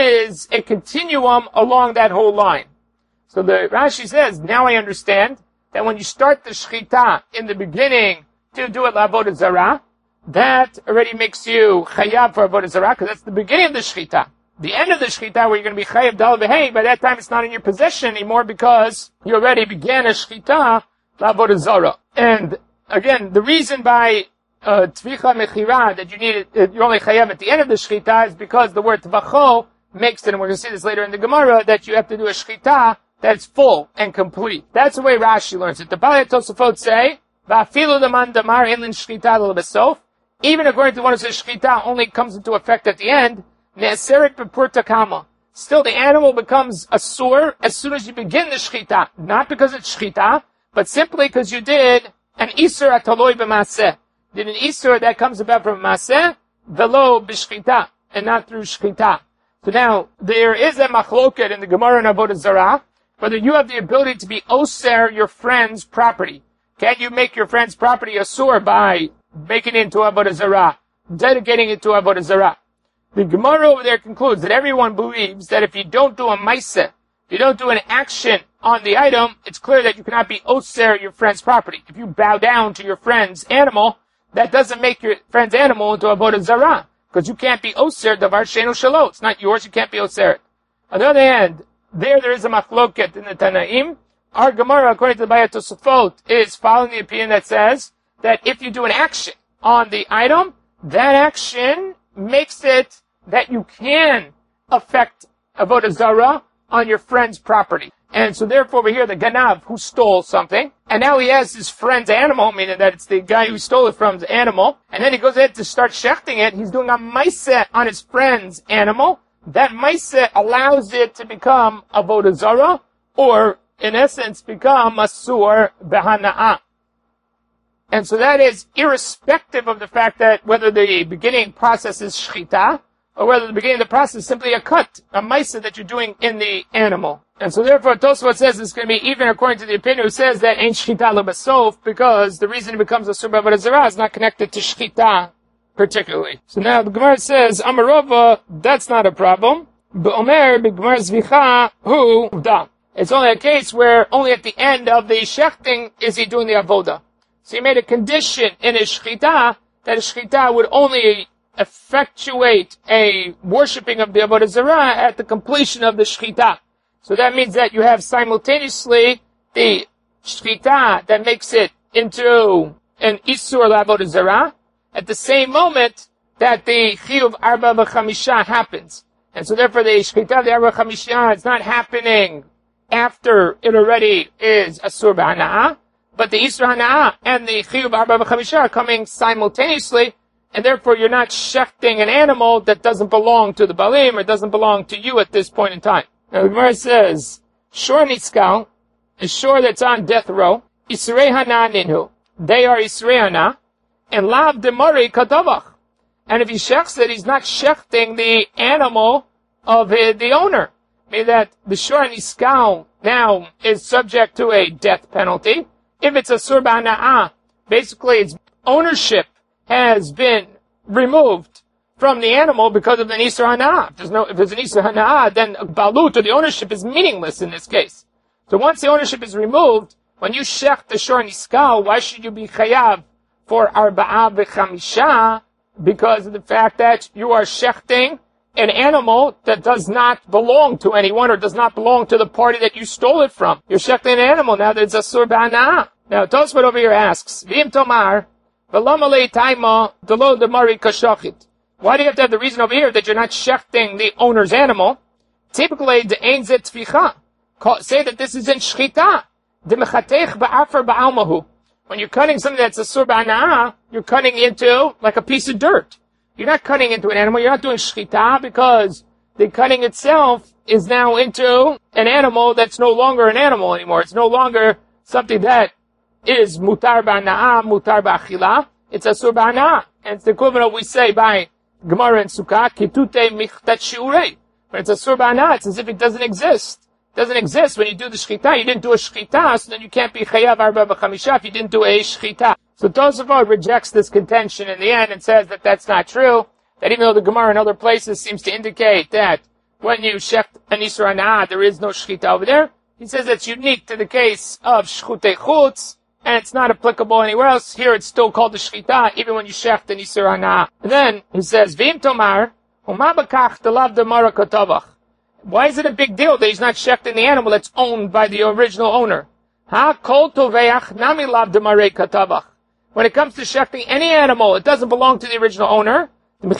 is a continuum along that whole line. So the Rashi says, now I understand that when you start the shchita in the beginning to do it l'avodah zarah, that already makes you chayav for avodah zarah, because that's the beginning of the shchita. The end of the shchita, where you're going to be chayav dal v'hei, by that time it's not in your possession anymore because you already began a shchita l'avodah zarah. And again, the reason by uh, tvicha mechira that you need it, you're only chayav at the end of the shchita is because the word tvacho makes it, and we're going to see this later in the Gemara, that you have to do a shchita that's full and complete. That's the way Rashi learns it. The Balei Tosafot say, va'afilu leman damar elin shchita l'besof, even according to one who says shchita only comes into effect at the end, ne'eseret b'purta kama. Still, the animal becomes asur as soon as you begin the shchita. Not because it's shchita, but simply because you did an isur atoloi b'maseh. Did an isur that comes about from maseh, velo b'shchita, and not through shchita. So now, there is a machloket in the Gemara and Avodah Zarah, whether you have the ability to be oser your friend's property. Can you make your friend's property asur by making it into Avodah Zarah, dedicating it to Avodah Zarah? The Gemara over there concludes that everyone believes that if you don't do a maaseh, if you don't do an action on the item, it's clear that you cannot be oser your friend's property. If you bow down to your friend's animal, that doesn't make your friend's animal into Avodah Zarah, because you can't be oser davar she'eino shelo. It's not yours, you can't be oser it. On the other hand, there there is a machloket in the Tanaim. Our Gemara, according to the Bayat Tosafot, is following the opinion that says that if you do an action on the item, that action makes it that you can affect Avodah Zarah on your friend's property. And so therefore we hear the Ganav who stole something, and now he has his friend's animal, meaning that it's the guy who stole it from's animal, and then he goes ahead to start shechting it. He's doing a maaseh on his friend's animal. That maaseh allows it to become Avodah Zarah, or in essence, become asur behana'ah. And so that is irrespective of the fact that whether the beginning process is shchita, or whether the beginning of the process is simply a cut, a maisa that you're doing in the animal. And so therefore Tosfot says it's going to be even according to the opinion who says that ain't shchita lebasof, because the reason it becomes asur b'avodah zarah is not connected to shchita particularly. So now the Gemara says, Amarova, that's not a problem. Be'omer b'gemar zvicha hu uvda. It's only a case where only at the end of the shechting is he doing the avodah. So he made a condition in his shchita that his shchita would only effectuate a worshipping of the avodah zarah at the completion of the shchita. So that means that you have simultaneously the shchita that makes it into an isur l'avodah zarah at the same moment that the chiyuv arba v'chamisha happens. And so therefore the shchita of the arba v'chamisha is not happening after it already is asur b'hana'ah, but the isur hana'ah and the chiyuv arba v'chamisha are coming simultaneously, and therefore you're not shechting an animal that doesn't belong to the balim or doesn't belong to you at this point in time. Now the Gemara says, shor nitzkal, a shor that's on death row, isrei hana ninhu. They are isrei hana, and lav demari kadavach. And if he shechts it, he's not shechting the animal of the owner. Meaning that the shor nitzkal now is subject to a death penalty. If it's asur b'hana'ah, basically its ownership has been removed from the animal because of the isur hana'ah. If there's no, if there's an isur hana'ah, then balut, or the ownership, is meaningless in this case. So once the ownership is removed, when you shecht the shor niskal, why should you be chayav for arba'ah v'chamisha? Because of the fact that you are shechting an animal that does not belong to anyone or does not belong to the party that you stole it from. You're shechting an animal now that it's asur b'hana'ah. Now Tosfot over here asks, V'im tomar, v'lama le taima, delo demari kashachit. Why do you have to have the reason over here that you're not shechting the owner's animal? Typically, the ein zet tficha. Say that this is in shchita. Demechatech ba'afar ba'almahu. When you're cutting something that's asur b'hana'ah, you're cutting into like a piece of dirt. You're not cutting into an animal. You're not doing shchita because the cutting itself is now into an animal that's no longer an animal anymore. It's no longer something that is mutar b'hana'ah, mutar b'achila. It's asur b'hana'ah. And it's the equivalent of what we say by Gemara and Sukkah, kitute michtat shiurei. When it's asur b'hana'ah, it's as if it doesn't exist. It doesn't exist when you do the shchita. You didn't do a shchita, so then you can't be chayav arba b'chamisha if you didn't do a shchita. So Tosafot rejects this contention in the end and says that that's not true. That even though the Gemara in other places seems to indicate that when you shecht an isur hana'ah, there is no shchita over there, he says it's unique to the case of shchutei chutz, and it's not applicable anywhere else. Here it's still called the shchita, even when you shecht an isur hana'ah. And then he says, V'im tomar, huma b'kach delav demara katavach. Why is it a big deal that he's not shechting the animal that's owned by the original owner? Ha kol toveach nami lav demare katavach. When it comes to shechting any animal, it doesn't belong to the original owner. Remember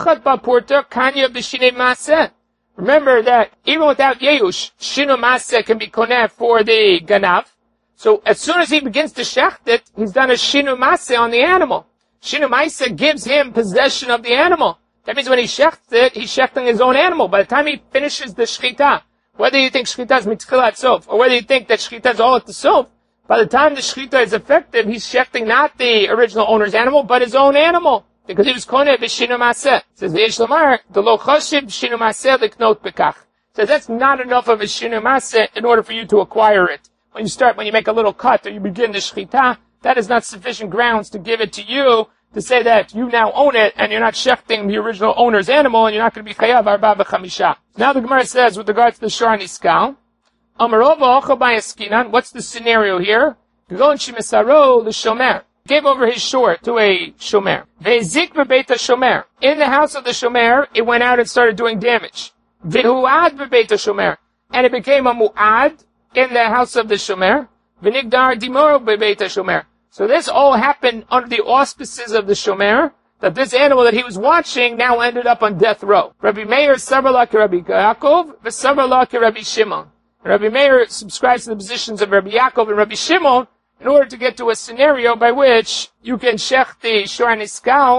that even without Yeush, Shinu Maseh can be koneh for the ganav. So as soon as he begins to shecht it, he's done a Shinu Maseh on the animal. Shinu Maseh gives him possession of the animal. That means when he shechts it, he's shechting his own animal. By the time he finishes the shchita, whether you think shchita is mitchilat sof, or whether you think that shchita is all at the sof, by the time the shchita is effective, he's shechting not the original owner's animal, but his own animal. Because he was koneh b'shinu maseh. It says, v'yesh lomar, d'lo choshev shinu maseh l'knot b'kach. Says that's not enough of a shinu maseh in order for you to acquire it. When you start, when you make a little cut or you begin the shchita, that is not sufficient grounds to give it to you to say that you now own it and you're not shechting the original owner's animal and you're not going to be chayav arba b'chamisha. Now the Gemara says with regards to the shor niskal, what's the scenario here? Gave over his shore to a shomer. In the house of the shomer, it went out and started doing damage. And it became a mu'ad in the house of the shomer. So this all happened under the auspices of the shomer, that this animal that he was watching now ended up on death row. Rabbi Meir sabar ki Rabbi Yaakov, v'sabar ki Rabbi Shimon. Rabbi Meir subscribes to the positions of Rabbi Yaakov and Rabbi Shimon in order to get to a scenario by which you can shech the shor niskal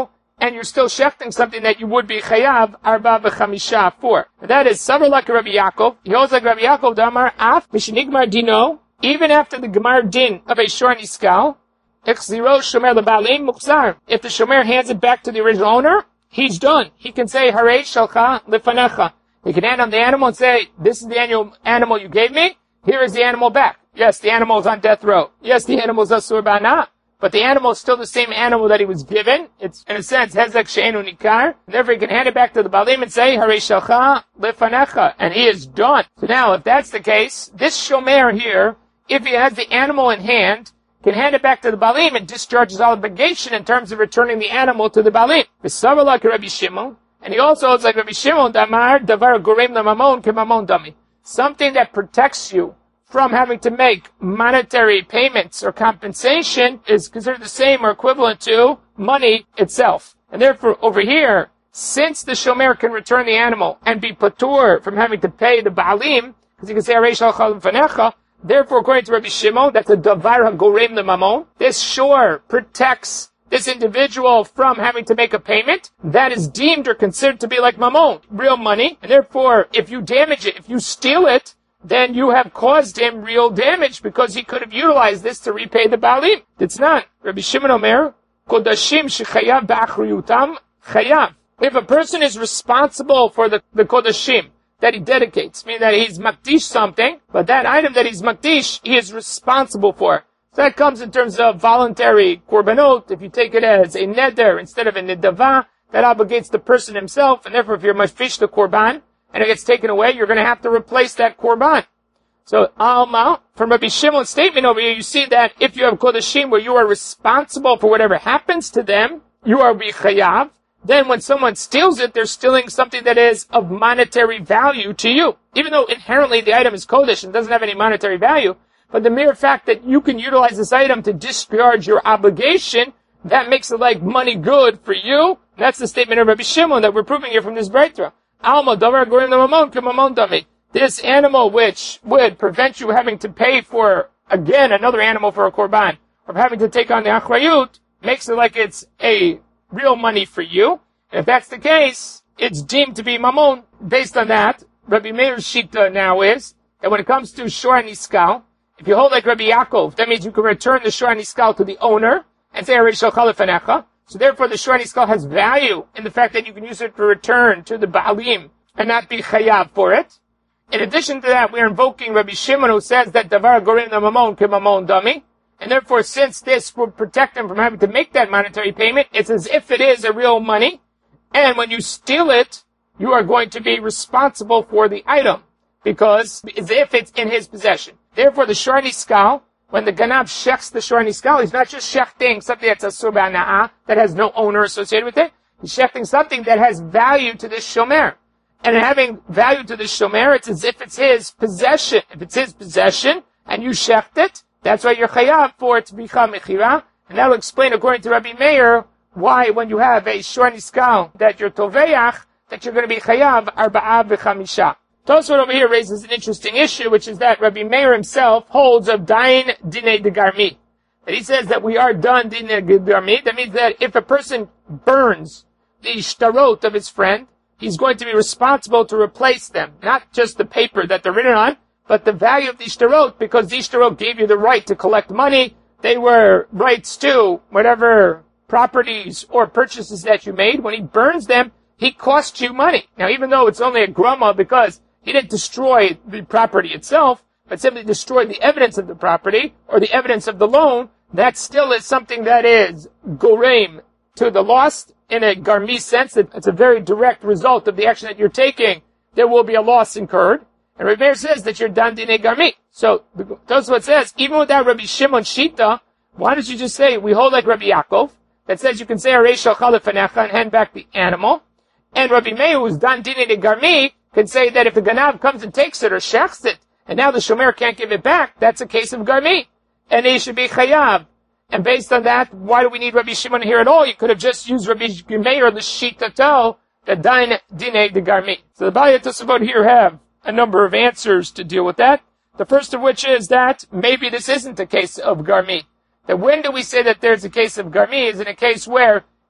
and you're still shechting something that you would be chayav arba v'chamisha for. And that is savar like Rabbi Yaakov. He holds like Rabbi Yaakov damar af mishnigmar dino. Even after the gemar din of a shor niskal, exziro shomer lebalim mukhzar. If the shomer hands it back to the original owner, he's done. He can say harei shalcha lefanecha. He can hand on the animal and say, this is the annual animal you gave me. Here is the animal back. Yes, the animal is on death row. Yes, the animal is asur ba'ana. But the animal is still the same animal that he was given. It's, in a sense, hezek she'enu nikar. Therefore, he can hand it back to the balim and say, harei shalcha lefanecha. And he is done. So now, if that's the case, this shomer here, if he has the animal in hand, can hand it back to the balim and discharge his obligation in terms of returning the animal to the balim. V'savar like Rabbi Shimon. And he also holds like Rabbi Shimon, damar davar gorem lamamon kemamon dami. Something that protects you from having to make monetary payments or compensation is considered the same or equivalent to money itself. And therefore, over here, since the shomer can return the animal and be patur from having to pay the baalim, because he can say, Arei shalcha lefanecha, therefore, according to Rabbi Shimon, that's a davar hagorem lemamon. This shore protects this individual from having to make a payment that is deemed or considered to be like mammon, real money. And therefore, if you damage it, if you steal it, then you have caused him real damage because he could have utilized this to repay the baalim. It's not. Rabbi Shimon Omer, kodashim shechayav ba'achriyutam chayav. If a person is responsible for the, the kodashim that he dedicates, meaning that he's makdish something, but that item that he's makdish, he is responsible for. So that comes in terms of voluntary korbanot. If you take it as a neder instead of a nidava, that obligates the person himself, and therefore if you're mashfish the korban, and it gets taken away, you're going to have to replace that korban. So, Alma, from Rabbi Shimon's statement over here, you see that if you have kodashim where you are responsible for whatever happens to them, you are bichayav. Then when someone steals it, they're stealing something that is of monetary value to you. Even though inherently the item is kodesh and doesn't have any monetary value, but the mere fact that you can utilize this item to discharge your obligation, that makes it like money good for you. That's the statement of Rabbi Shimon that we're proving here from this breitra. Alma davar gorim lemamon kemamon dami. This animal which would prevent you having to pay for, again, another animal for a korban, or having to take on the achrayut, makes it like it's a real money for you. And if that's the case, it's deemed to be mammon. Based on that, Rabbi Meir's shita now is that when it comes to shor niskal, if you hold like Rabbi Yaakov, that means you can return the shor niskal to the owner and say, Arei shalcha lefanecha. So therefore the shor niskal has value in the fact that you can use it to return to the baalim and not be chayav for it. In addition to that, we are invoking Rabbi Shimon who says that davar gorim lamamon kemamon dami. And therefore, since this will protect them from having to make that monetary payment, it's as if it is a real money. And when you steal it, you are going to be responsible for the item, because as if it's in his possession. Therefore, the shor niskal, when the ganav shechs the shor niskal, he's not just shechting something that's asur ba'ana'ah, that has no owner associated with it. He's shechting something that has value to this shomer. And having value to this shomer, it's as if it's his possession. If it's his possession, and you shecht it, that's why you're chayav for it to become mechira. And that will explain, according to Rabbi Meir, why when you have a shor niskal that you're toveach, that you're going to be chayav arba'ah v'chamisha. Tosfot over here raises an interesting issue, which is that Rabbi Meir himself holds of dain dinei de garmi. That he says that we are done dinei de garmi. That means that if a person burns the shtarot of his friend, he's going to be responsible to replace them. Not just the paper that they're written on, but the value of the shtarot, because the shtarot gave you the right to collect money. They were rights to whatever properties or purchases that you made. When he burns them, he cost you money. Now, even though it's only a grama because he didn't destroy the property itself, but simply destroyed the evidence of the property or the evidence of the loan, that still is something that is gorem to the lost in a garmi sense. It's a very direct result of the action that you're taking. There will be a loss incurred. And Rabbi Meir says that you're dan dinei garmi. So, that's what it says. Even without Rabbi Shimon shita, why don't you just say, we hold like Rabbi Yaakov, that says you can say Arei shalcha lefanecha and hand back the animal. And Rabbi Meir, who's dan dinei de garmi, can say that if the ganav comes and takes it or shechs it, and now the shomer can't give it back, that's a case of garmi. And he should be chayav. And based on that, why do we need Rabbi Shimon here at all? You could have just used Rabbi Meir, the shitato, the dain dinei de garmi. So the Baalei Tosafot here have a number of answers to deal with that. The first of which is that maybe this isn't a case of garmi. That when do we say that there's a case of garmi is in a case where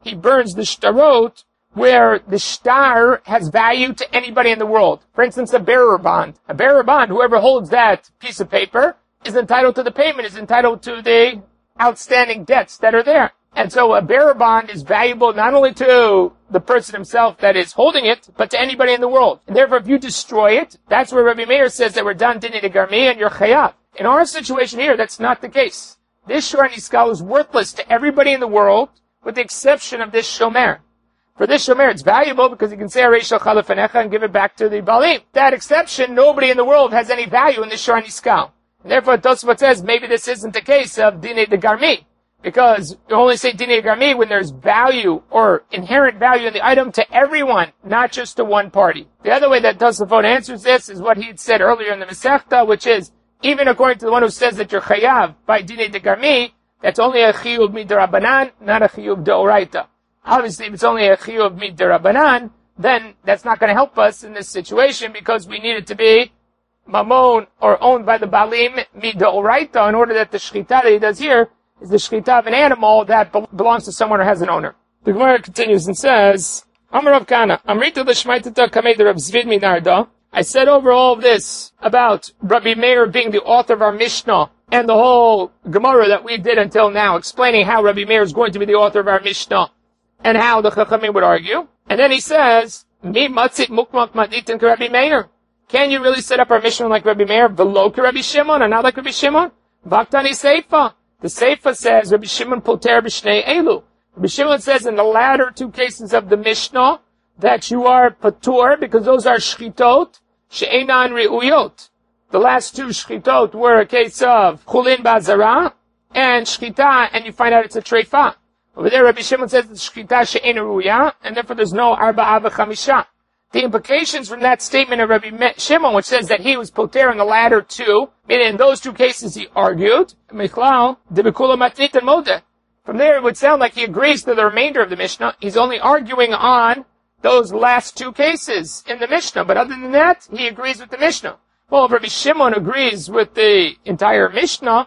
he burns the shtarot where the shtar has value to anybody in the world. For instance, a bearer bond. A bearer bond, whoever holds that piece of paper is entitled to the payment, is entitled to the outstanding debts that are there. And so a bearer bond is valuable not only to the person himself that is holding it, but to anybody in the world. And therefore, if you destroy it, that's where Rabbi Meir says that we're done dini de garmi and you're chayav. In our situation here, that's not the case. This shor niskal is worthless to everybody in the world, with the exception of this shomer. For this shomer, it's valuable because you can say Arei Shalcha Lefanecha and give it back to the Balim. That exception, nobody in the world has any value in this shor niskal. And therefore, Tosfot says maybe this isn't the case of dini de garmi. Because you only say dini garmi when there's value or inherent value in the item to everyone, not just to one party. The other way that Tosafot answers this is what he had said earlier in the Masechta, which is, even according to the one who says that you're chayav by dini de garmi, that's only a chiyuv midrabanan, not a chiyuv deoraita. Obviously, if it's only a chiyuv midrabanan, then that's not going to help us in this situation because we need it to be mamon or owned by the balim midoraita in order that the shchita that he does here is the shchita of an animal that be- belongs to someone or has an owner. The Gemara continues and says, Amar Rav Kana, Amritu l'shmaitata kamei de Rav Zvid minarda. I said over all of this about Rabbi Meir being the author of our Mishnah and the whole Gemara that we did until now, explaining how Rabbi Meir is going to be the author of our Mishnah and how the Chachamim would argue. And then he says, Mi matzit mukmak maditin ka Rabbi Meir. Can you really set up our Mishnah like Rabbi Meir, v'lo ka Rabbi Shimon, and not like Rabbi Shimon? Vaktani seifa. The Seifa says, Rabbi Shimon poter b'shnei elu. Rabbi Shimon says in the latter two cases of the Mishnah that you are patur because those are shchitot she'enan re'uyot. The last two shchitot were a case of chulin ba'azara and shchita, and you find out it's a treifa. Over there, Rabbi Shimon says it's shchita she'enan re'uya, and therefore there's no arba'a v'chamisha. The implications from that statement of Rabbi Shimon, which says that he was poter in the latter two, meaning in those two cases he argued, Michlal, debekula matnit and modeh. From there it would sound like he agrees to the remainder of the Mishnah. He's only arguing on those last two cases in the Mishnah, but other than that, he agrees with the Mishnah. Well, if Rabbi Shimon agrees with the entire Mishnah,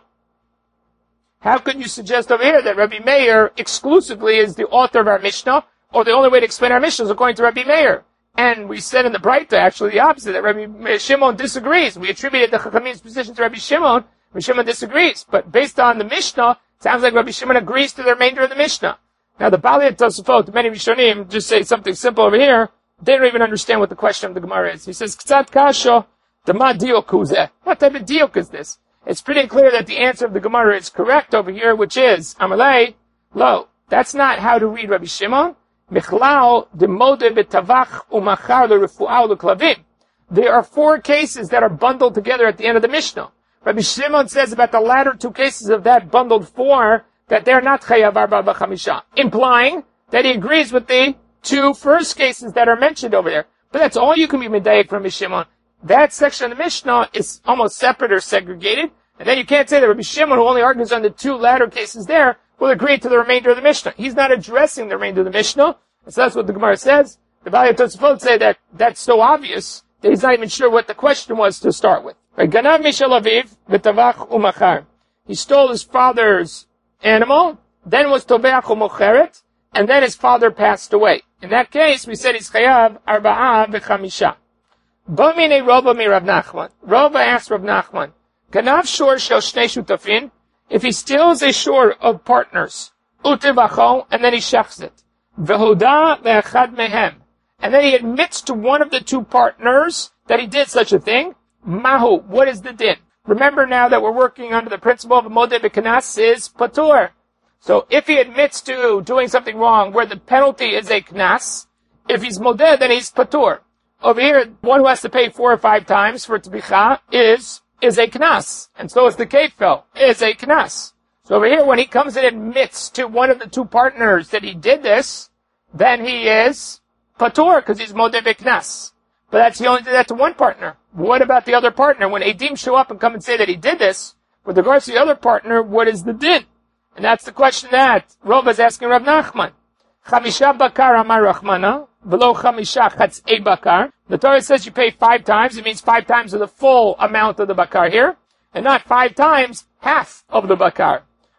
how could you suggest over here that Rabbi Meir exclusively is the author of our Mishnah, or the only way to explain our Mishnah is according to Rabbi Meir? And we said in the Breita, actually the opposite, that Rabbi Shimon disagrees. We attributed the Chachamim's position to Rabbi Shimon. Rabbi Shimon disagrees. But based on the Mishnah, it sounds like Rabbi Shimon agrees to the remainder of the Mishnah. Now the Bali Tosafot, many Rishonim, just say something simple over here. They don't even understand what the question of the Gemara is. He says, K'tzat kasha, dama diok kuzeh. What type of diok is this? It's pretty clear that the answer of the Gemara is correct over here, which is, Amalei, lo, that's not how to read Rabbi Shimon. Michlal de mode betavach umachar lerefuah leklavim. There are four cases that are bundled together at the end of the Mishnah. Rabbi Shimon says about the latter two cases of that bundled four that they're not chayav arba b'chamisha, implying that he agrees with the two first cases that are mentioned over there. But that's all you can be medayek from Rabbi Shimon. That section of the Mishnah is almost separate or segregated, and then you can't say that Rabbi Shimon, who only argues on the two latter cases there, will agree to the remainder of the Mishnah. He's not addressing the remainder of the Mishnah. So that's what the Gemara says. The Bali Tosafot say that that's so obvious that he's not even sure what the question was to start with. Ganav mishel aviv v'tavach umachar. He stole his father's animal, then was toveach umocheret, and then his father passed away. In that case, we said he's chayav arba'a v'chamisha. B'minei Rova mi Rav Nachman. Rova asked Rav Nachman, Ganav shor shel shnei shutafin. If he steals a shore of partners, utevacho, and then he shechs it, vehoda ve'achad mehem, and then he admits to one of the two partners that he did such a thing, mahu, what is the din? Remember now that we're working under the principle of modeh b'knas is patur. So if he admits to doing something wrong where the penalty is a knas, if he's modeh, then he's patur. Over here, one who has to pay four or five times for tbicha is is a knas, and so is the kefel, is a knas. So over here, when he comes and admits to one of the two partners that he did this, then he is patur, because he's modeh b'knas. But that's, he only did that to one partner. What about the other partner? When Edim show up and come and say that he did this, with regards to the other partner, what is the din? And that's the question that Rova is asking Rav Nachman. Chamisha bakar amar Rachmana, v'lo chamisha chatzei bakar. The Torah says you pay five times. It means five times of the full amount of the bakar here, and not five times half of the bakar.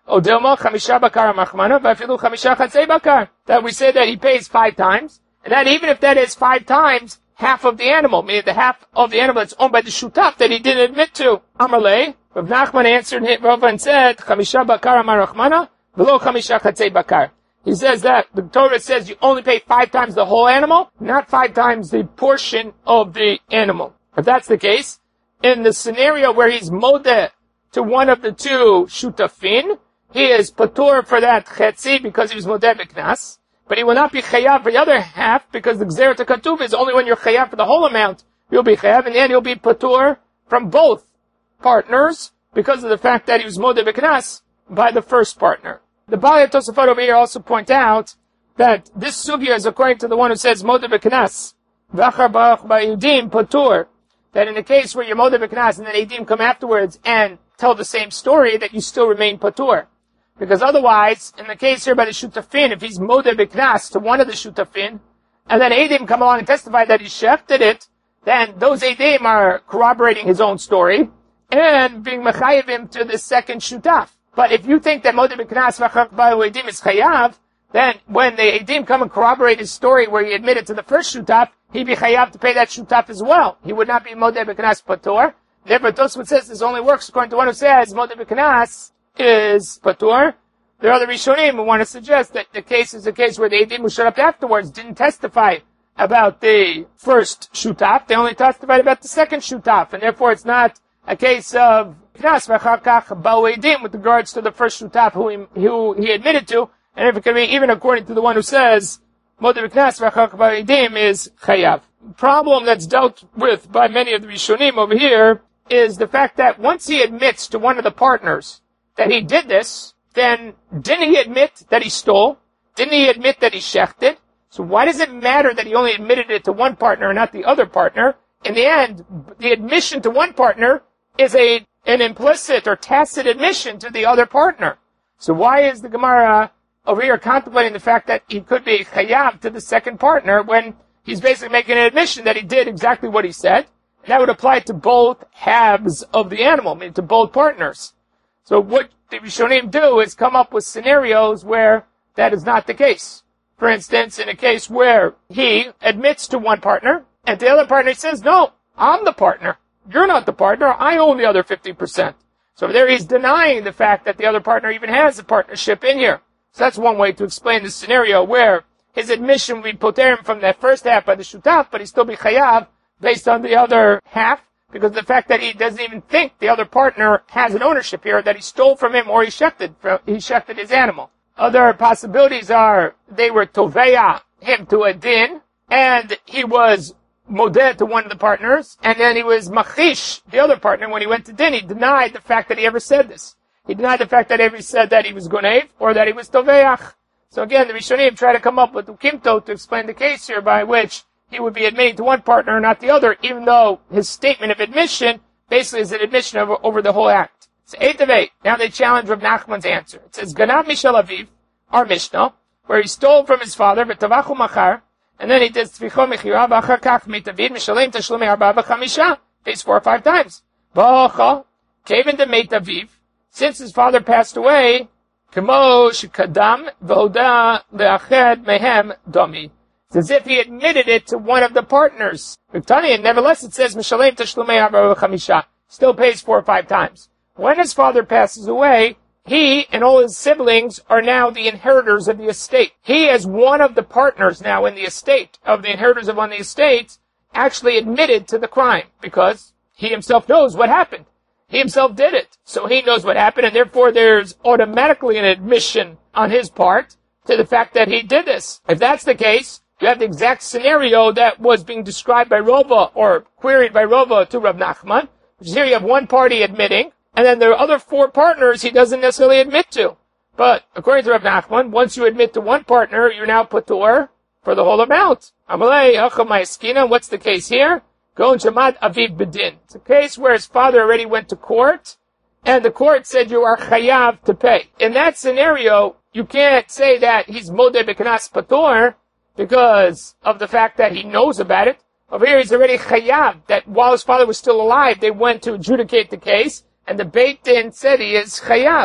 Odelma chamisha bakar machmana v'afilu chamisha chatzei bakar. That we say that he pays five times, and that even if that is five times half of the animal, meaning the half of the animal that's owned by the shutaf that he didn't admit to. Amalei, Rav Nachman answered Rav and said, chamisha bakar amar rachmana v'lo chamisha chatzei bakar. He says that the Torah says you only pay five times the whole animal, not five times the portion of the animal. If that's the case, in the scenario where he's modeh to one of the two shutafin, he is patur for that chetzi because he was modeh b'knas, but he will not be chayav for the other half because the gzeret hakatuv is only when you're chayav for the whole amount you'll be chayav, and then he'll be patur from both partners because of the fact that he was modeh b'knas by the first partner. The Baalei Tosafot over here also point out that this sugya is according to the one who says modeh b'knas, v'achar ba'ach ba'yudim patur, that in the case where you're modeh b'knas and then edim come afterwards and tell the same story, that you still remain patur. Because otherwise, in the case here by the shutafin, if he's modeh b'knas to one of the shutafin, and then edim come along and testify that he shechted it, then those edim are corroborating his own story and being mechayev him to the second shutaf. But if you think that modeh b'knas v'achar ba'u edim is chayav, then when the edim come and corroborate his story where he admitted to the first shutaf, he'd be chayav to pay that shutaf as well. He would not be modeh b'knas patur. Therefore, Tosfot says this only works according to one who says modeh b'knas is patur. There are other Rishonim who want to suggest that the case is a case where the edim who showed up afterwards didn't testify about the first shutaf. They only testified about the second shutaf, and therefore it's not a case of knas v'achar kach ba'u edim with regards to the first shutaf who he, who he admitted to, and if it can be even according to the one who says modeh b'knas v'achar kach ba'u edim is chayav. The problem that's dealt with by many of the Rishonim over here is the fact that once he admits to one of the partners that he did this, then didn't he admit that he stole? Didn't he admit that he shechted? So why does it matter that he only admitted it to one partner and not the other partner? In the end, the admission to one partner is a an implicit or tacit admission to the other partner. So why is the Gemara over here contemplating the fact that he could be chayav to the second partner when he's basically making an admission that he did exactly what he said? And that would apply to both halves of the animal, meaning to both partners. So what the Rishonim do is come up with scenarios where that is not the case. For instance, in a case where he admits to one partner, and the other partner says, no, I'm the partner. You're not the partner. I own the other fifty percent. So there he's denying the fact that the other partner even has a partnership in here. So that's one way to explain the scenario where his admission would be poter him from that first half by the shutaf, but he still be chayav based on the other half, because of the fact that he doesn't even think the other partner has an ownership here, that he stole from him or he shechted, from, he shechted his animal. Other possibilities are they were toveya him to a din, and he was modeh to one of the partners, and then he was machish, the other partner, when he went to din. He denied the fact that he ever said this. He denied the fact that he ever said that he was gonev, or that he was toveyach. So again, the Rishonim try to come up with ukimto to explain the case here by which he would be admitting to one partner and not the other, even though his statement of admission basically is an admission over, over the whole act. It's eight of eight. Now they challenge Rav Nachman's answer. It says, Ganav Mishal Aviv, our Mishnah, where he stole from his father, v'tavachu machar, and then he did tzvicho mechira, v'achar kach mitavid, mishalem tashlumi arba v'chamisha, pays four or five times. Ba'ocha, came into Meitaviv, since his father passed away, kemo shekadam, v'hoda le'ached mehem domi. It's as if he admitted it to one of the partners. Victani, nevertheless it says, mishalem tashlumi arba v'chamisha, still pays four or five times. When his father passes away, he and all his siblings are now the inheritors of the estate. He, as one of the partners now in the estate, of the inheritors of one of the estates, actually admitted to the crime, because he himself knows what happened. He himself did it. So he knows what happened, and therefore there's automatically an admission on his part to the fact that he did this. If that's the case, you have the exact scenario that was being described by Rova, or queried by Rova to Rav Nachman, which is here you have one party admitting, and then there are other four partners he doesn't necessarily admit to. But according to Rav Nachman, once you admit to one partner, you're now patur for the whole amount. Amalei, hacham ma'eskina, what's the case here? Gon shamad aviv bedin. It's a case where his father already went to court, and the court said you are chayav to pay. In that scenario, you can't say that he's modeh b'knas patur because of the fact that he knows about it. Over here, he's already chayav, that while his father was still alive, they went to adjudicate the case, and the Beit Din said he is chayav.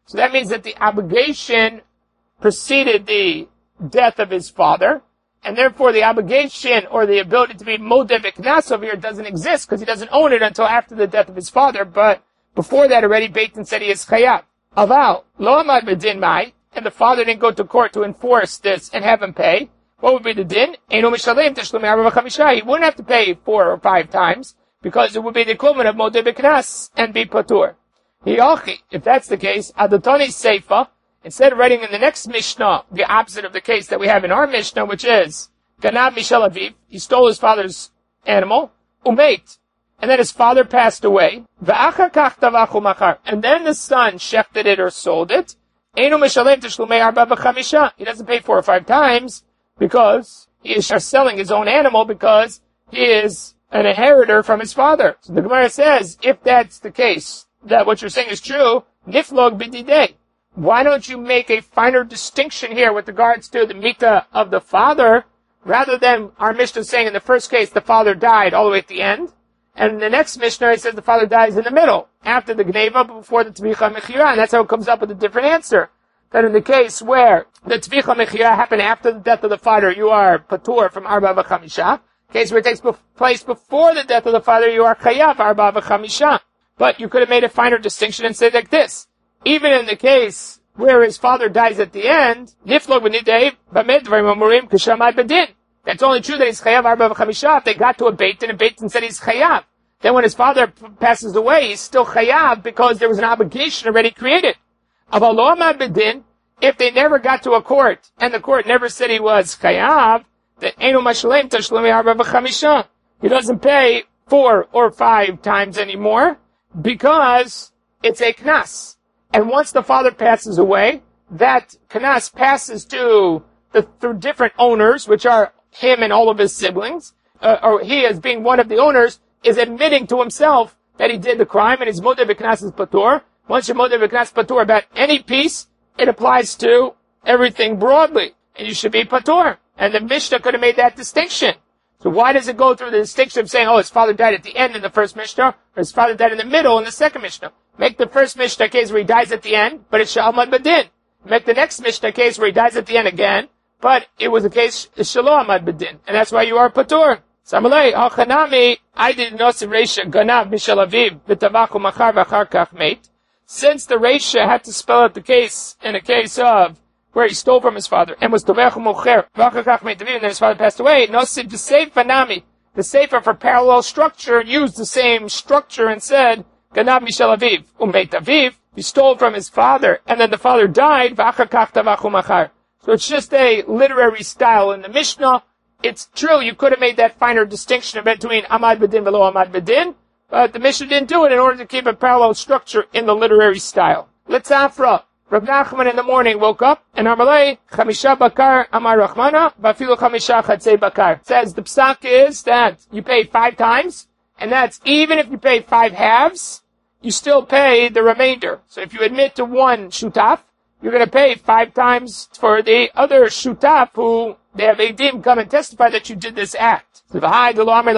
So that means that the obligation preceded the death of his father, and therefore the obligation or the ability to be modeh v'knas over here doesn't exist because he doesn't own it until after the death of his father. But before that already, Beit Din said he is chayav. Aval lo amad b'din mai, and the father didn't go to court to enforce this and have him pay. What would be the din? Eino mishalem teshlumei arba v'chamisha. He wouldn't have to pay four or five times because it would be the equivalent of modeh v'knas and be patur. Hiyachi, if that's the case, adatoni seifa. Instead of writing in the next Mishnah the opposite of the case that we have in our Mishnah, which is Ganav Mishal Aviv, he stole his father's animal, Umeit, and then his father passed away, V'achar kach tavachu machar, and then the son shechted it or sold it, Einu Mishalem Teshlumei Arba V'chamisha, he doesn't pay four or five times because he is selling his own animal because he is an inheritor from his father. So the Gemara says, if that's the case, that what you're saying is true, Niflog B'didei. Why don't you make a finer distinction here with regards to the mita of the father, rather than our Mishnah saying in the first case the father died all the way at the end, and in the next Mishnah it says the father dies in the middle, after the Gneva, but before the Tvicha Mechira, and that's how it comes up with a different answer. That in the case where the Tvicha Mechira happened after the death of the father, you are patur from Arba V'chamisha. Case where it takes place before the death of the father, you are chayav Arba V'chamisha. But you could have made a finer distinction and said like this. Even in the case where his father dies at the end, niflog b'nidei b'med dvarim amurim k'shamai b'din. That's only true that he's chayav arba v'chamisha. If they got to a Beit Din and Beit Din said he's chayav, then when his father passes away, he's still chayav because there was an obligation already created. Aval lo amad b'din, if they never got to a court and the court never said he was chayav, then einu mashalem tashlumi arba v'chamisha. He doesn't pay four or five times anymore because it's a knas. And once the father passes away, that knas passes to the th- different owners, which are him and all of his siblings, uh, or he as being one of the owners, is admitting to himself that he did the crime, and his modeh v'knas is patur. Once your modeh v'knas is patur about any piece, it applies to everything broadly, and you should be patur. And the Mishnah could have made that distinction. So why does it go through the distinction of saying, oh, his father died at the end in the first Mishnah, or his father died in the middle in the second Mishnah? Make the first Mishnah case where he dies at the end, but it's Sha'amad Badin. Make the next Mishnah case where he dies at the end again, but it was a case Shalom Amad Badin. And that's why you are Patur. Samalei, Hachanami, I did not see Reisha, Ganav, Mishal Aviv, V'tavachu Machar V'achar Kach Meit. Since the Reisha had to spell out the case in a case of where he stole from his father, and was Tovechu Mocher, V'achar Kach Meit Aviv, and then his father passed away, Nosib the Seifa Nami. The Seifa for parallel structure used the same structure and said, Ganav Mishal Aviv, Umbeit Aviv, he stole from his father, and then the father died, V'achar Kach Tavachu Machar. So it's just a literary style in the Mishnah. It's true, you could have made that finer distinction between Amad Badin V'lo Amad Badin, but the Mishnah didn't do it in order to keep a parallel structure in the literary style. Let's Afra. Rav Nachman in the morning woke up, and Amalei, Chamisha Bakar Amar Rachmana, Bafilu Chamisha Chatzei Bakar. Says the psak is that you pay five times, and that's even if you pay five halves, you still pay the remainder. So if you admit to one shutaf, you're going to pay five times for the other shutaf who they have Eidim come and testify that you did this act. So Rav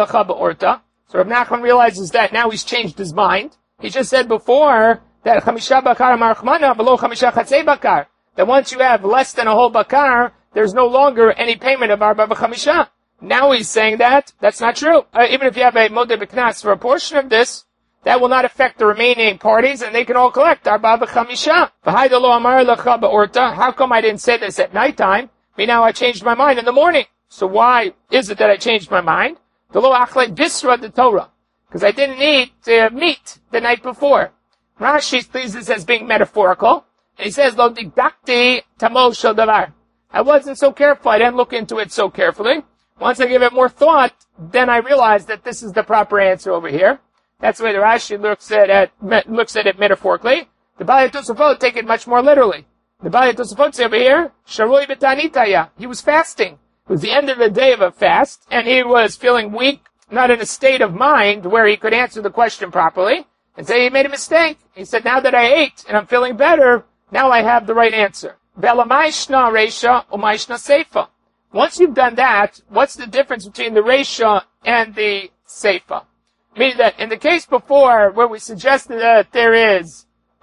Nachman realizes that now he's changed his mind. He just said before that Chamisha Bakar Amar Rachmana below Chamisha Chatzei Bakar, that once you have less than a whole bakar, there's no longer any payment of Arba V'chamisha. Now he's saying that that's not true. Uh, even if you have a modeh v'knas for a portion of this, that will not affect the remaining parties, and they can all collect Arba V'chamisha. How come I didn't say this at nighttime? Me now I changed my mind in the morning. So why is it that I changed my mind? Because I didn't need to meet the night before. Rashi sees this as being metaphorical. And he says, Lo didakti tamo shel davar. I wasn't so careful. I didn't look into it so carefully. Once I give it more thought, then I realized that this is the proper answer over here. That's the way the Rashi looks at it, looks at it metaphorically. The Balei Tosafot take it much more literally. The Balei Tosafot say over here, Sharoi b'tanitaya. He was fasting. It was the end of the day of a fast, and he was feeling weak, not in a state of mind where he could answer the question properly, and say he made a mistake. He said, now that I ate and I'm feeling better, now I have the right answer. Velamaishna reisha umaishna seifa. Once you've done that, what's the difference between the reisha and the seifa? Meaning that in the case before, where we suggested that there is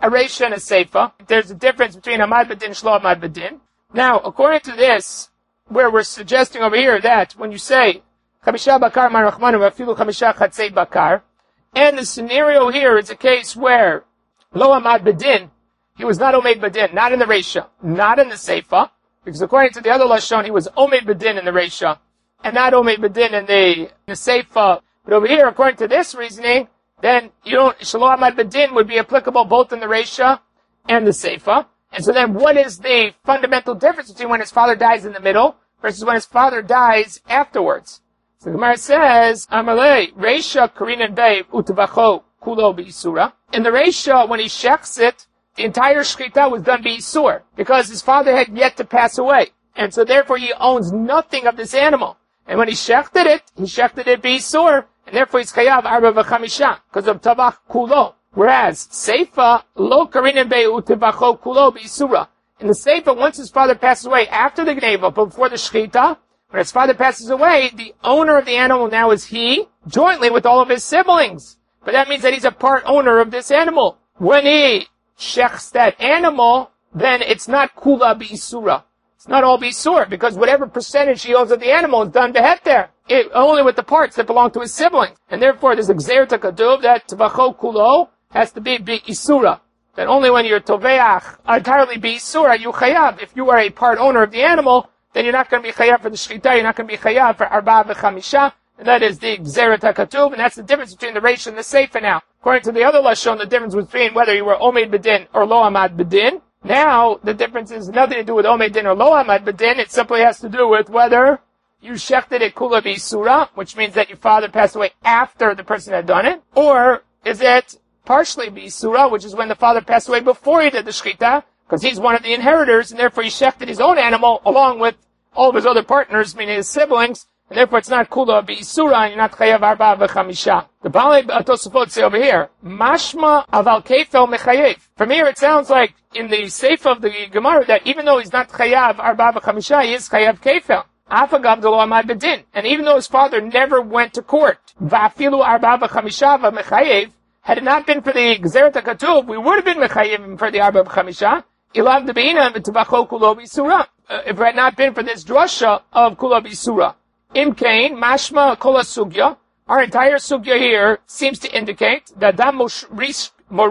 a Reisha and a Seifa. There's a difference between Amad Badin, Shlo Amad Badin. Now, according to this, where we're suggesting over here that when you say, Chamisha Bakar Marachmanu Vafilu Chamisha Chatzei Bakar, and the scenario here is a case where Lo Amad Badin, he was not Omed Badin, not in the Reisha, not in the Seifa, because according to the other Lashon, he was Omed Badin in the Reisha, and not Omed Badin in the, in the Seifa. But over here, according to this reasoning, then you don't, Shelo Amad Badin would be applicable both in the Reisha and the Seifa. And so then what is the fundamental difference between when his father dies in the middle versus when his father dies afterwards? So the Gemara says, Amalei, Reisha Karinan Bei Utavacho Kulo B'Isura. In the Reisha, when he shechs it, the entire shchita was done B'Isur, because his father had yet to pass away. And so therefore he owns nothing of this animal. And when he shechted it, he shechted it B'Isur, and therefore he's chayav arba v'chamisha, because of tabach kulo. Whereas, Seifa, lo Karinan Bei Utavacho Kulo B'Isura. In the Seifa, once his father passes away after the Gneva, but before the shchita, when his father passes away, the owner of the animal now is he, jointly with all of his siblings. But that means that he's a part owner of this animal. When he shechs that animal, then it's not kula b'isura. It's not all b'isur, because whatever percentage he owns of the animal is done beheter. It only with the parts that belong to his siblings. And therefore, there's a gzer takatuv that tvacho kulo has to be b'isura. That only when you're toveach entirely b'isura, you chayav. If you are a part owner of the animal, then you're not going to be chayav for the shchita, you're not going to be chayav for arba v'chamisha, and that is the gzeret hakatuv, and that's the difference between the Reish and the Seifa now. According to the other Lashon, the difference between whether you were Omed Badin or Lo Amad Badin. Now, the difference is nothing to do with Omed Badin or Lo Amad Badin, it simply has to do with whether you shechted it kula b'isura, which means that your father passed away after the person had done it, or is it partially b'isura, which is when the father passed away before he did the shchita, because he's one of the inheritors, and therefore he shechted his own animal along with all of his other partners, meaning his siblings, and therefore it's not kula b'isura, and you're not chayav arba v'chamisha. The Baalei Tosafot say over here, mashma aval kefel mechayev. From here it sounds like in the Seif of the Gemara that even though he's not chayav arba v'chamisha, he is chayav kefel. Afagav de lo amad bedin. And even though his father never went to court, va'afilu arba v'chamisha v'mechayev, had it not been for the Gzeret HaKatuv, we would have been mechayev for the arba v'chamisha. Ilav de beina v'tavacho kulo b'isura. If it had not been for this drasha of kulo b'isura. Imkain, mashma kola sugya. Our entire sugya here seems to indicate that Dam Morish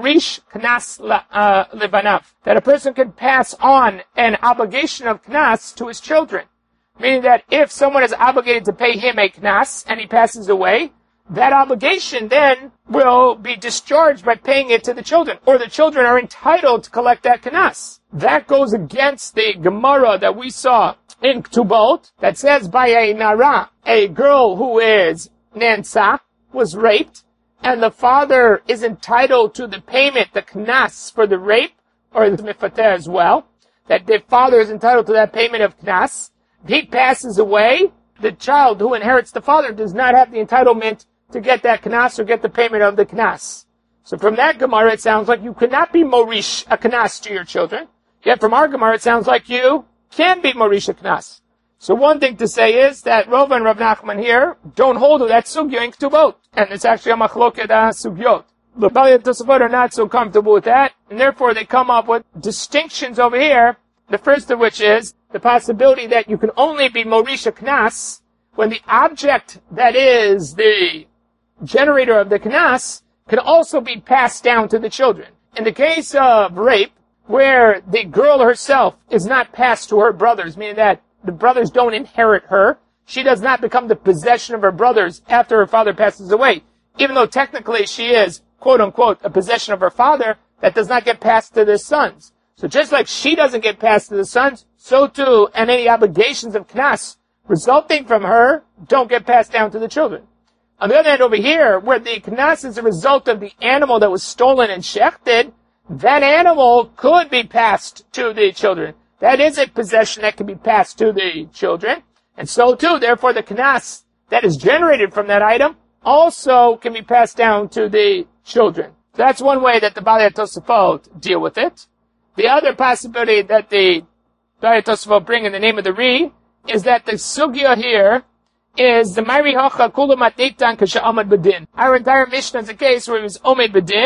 Knas Levanav, that a person can pass on an obligation of Knas to his children. Meaning that if someone is obligated to pay him a Knas and he passes away, that obligation then will be discharged by paying it to the children, or the children are entitled to collect that Knas. That goes against the Gemara that we saw in Ktubot, that says by a Nara, a girl who is Nansa, was raped, and the father is entitled to the payment, the Knas for the rape, or the Mifateh as well, that the father is entitled to that payment of Knas. He passes away, the child who inherits the father does not have the entitlement to get that Knas or get the payment of the Knas. So from that Gemara, it sounds like you cannot be Morish a Knas to your children. Yet from our Gemara, it sounds like you can be Morish a Knas. So one thing to say is that Rov and Rav Nachman here don't hold to that sugya in Ktubot. And it's actually a machloket sugyot. The Baalei Tosafot are not so comfortable with that, and therefore they come up with distinctions over here. The first of which is the possibility that you can only be Morish a Knas when the object that is the generator of the Knas can also be passed down to the children. In the case of rape, where the girl herself is not passed to her brothers, meaning that the brothers don't inherit her, she does not become the possession of her brothers after her father passes away. Even though technically she is, quote unquote, a possession of her father, that does not get passed to the sons. So just like she doesn't get passed to the sons, so too, and any obligations of Knas resulting from her don't get passed down to the children. On the other hand, over here, where the Knas is a result of the animal that was stolen and shechted, that animal could be passed to the children. That is a possession that can be passed to the children. And so too, therefore, the Knas that is generated from that item also can be passed down to the children. So that's one way that the Baalei Tosafot deal with it. The other possibility that the Baalei Tosafot bring in the name of the Ri is that the sugya here is the Mari Hacha Kula Matnitan Kasha Amad Badin. Our entire Mishnah is a case where it was Omed Badin,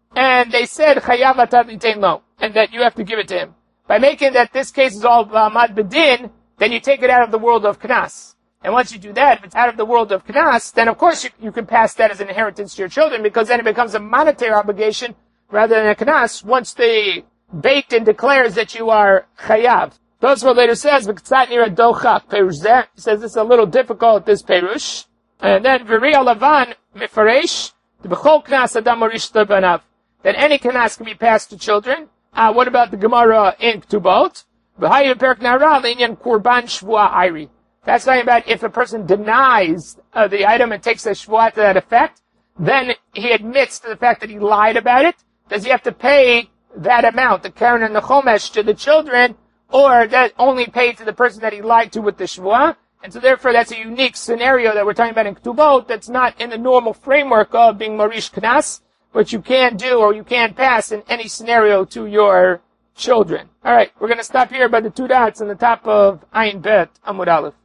and they said chayav atad litein lo, and that you have to give it to him. By making that this case is all mad bedin, then you take it out of the world of knas. And once you do that, if it's out of the world of knas, then of course you, you can pass that as an inheritance to your children, because then it becomes a monetary obligation rather than a knas once the beit din declares that you are chayav. Tosfot later says, "V'ktzat nira dochak perush zeh." He says this is a little difficult, this perush. And then v'ri alavan mifaresh the b'chol knas adam morish banav, that any knas can be passed to children. Uh, what about the Gemara in Ketubot? V'hayu perek nara l'inyan kurban shvua ayri. That's talking about if a person denies uh, the item and takes a shvuah to that effect, then he admits to the fact that he lied about it. Does he have to pay that amount, the keren and the chomesh, to the children, or that only paid to the person that he lied to with the shvuah? And so therefore that's a unique scenario that we're talking about in Ketubot that's not in the normal framework of being Morish Knas, but you can do or you can pass in any scenario to your children. Alright, we're going to stop here by the two dots on the top of Ayin Bet Amud Aleph.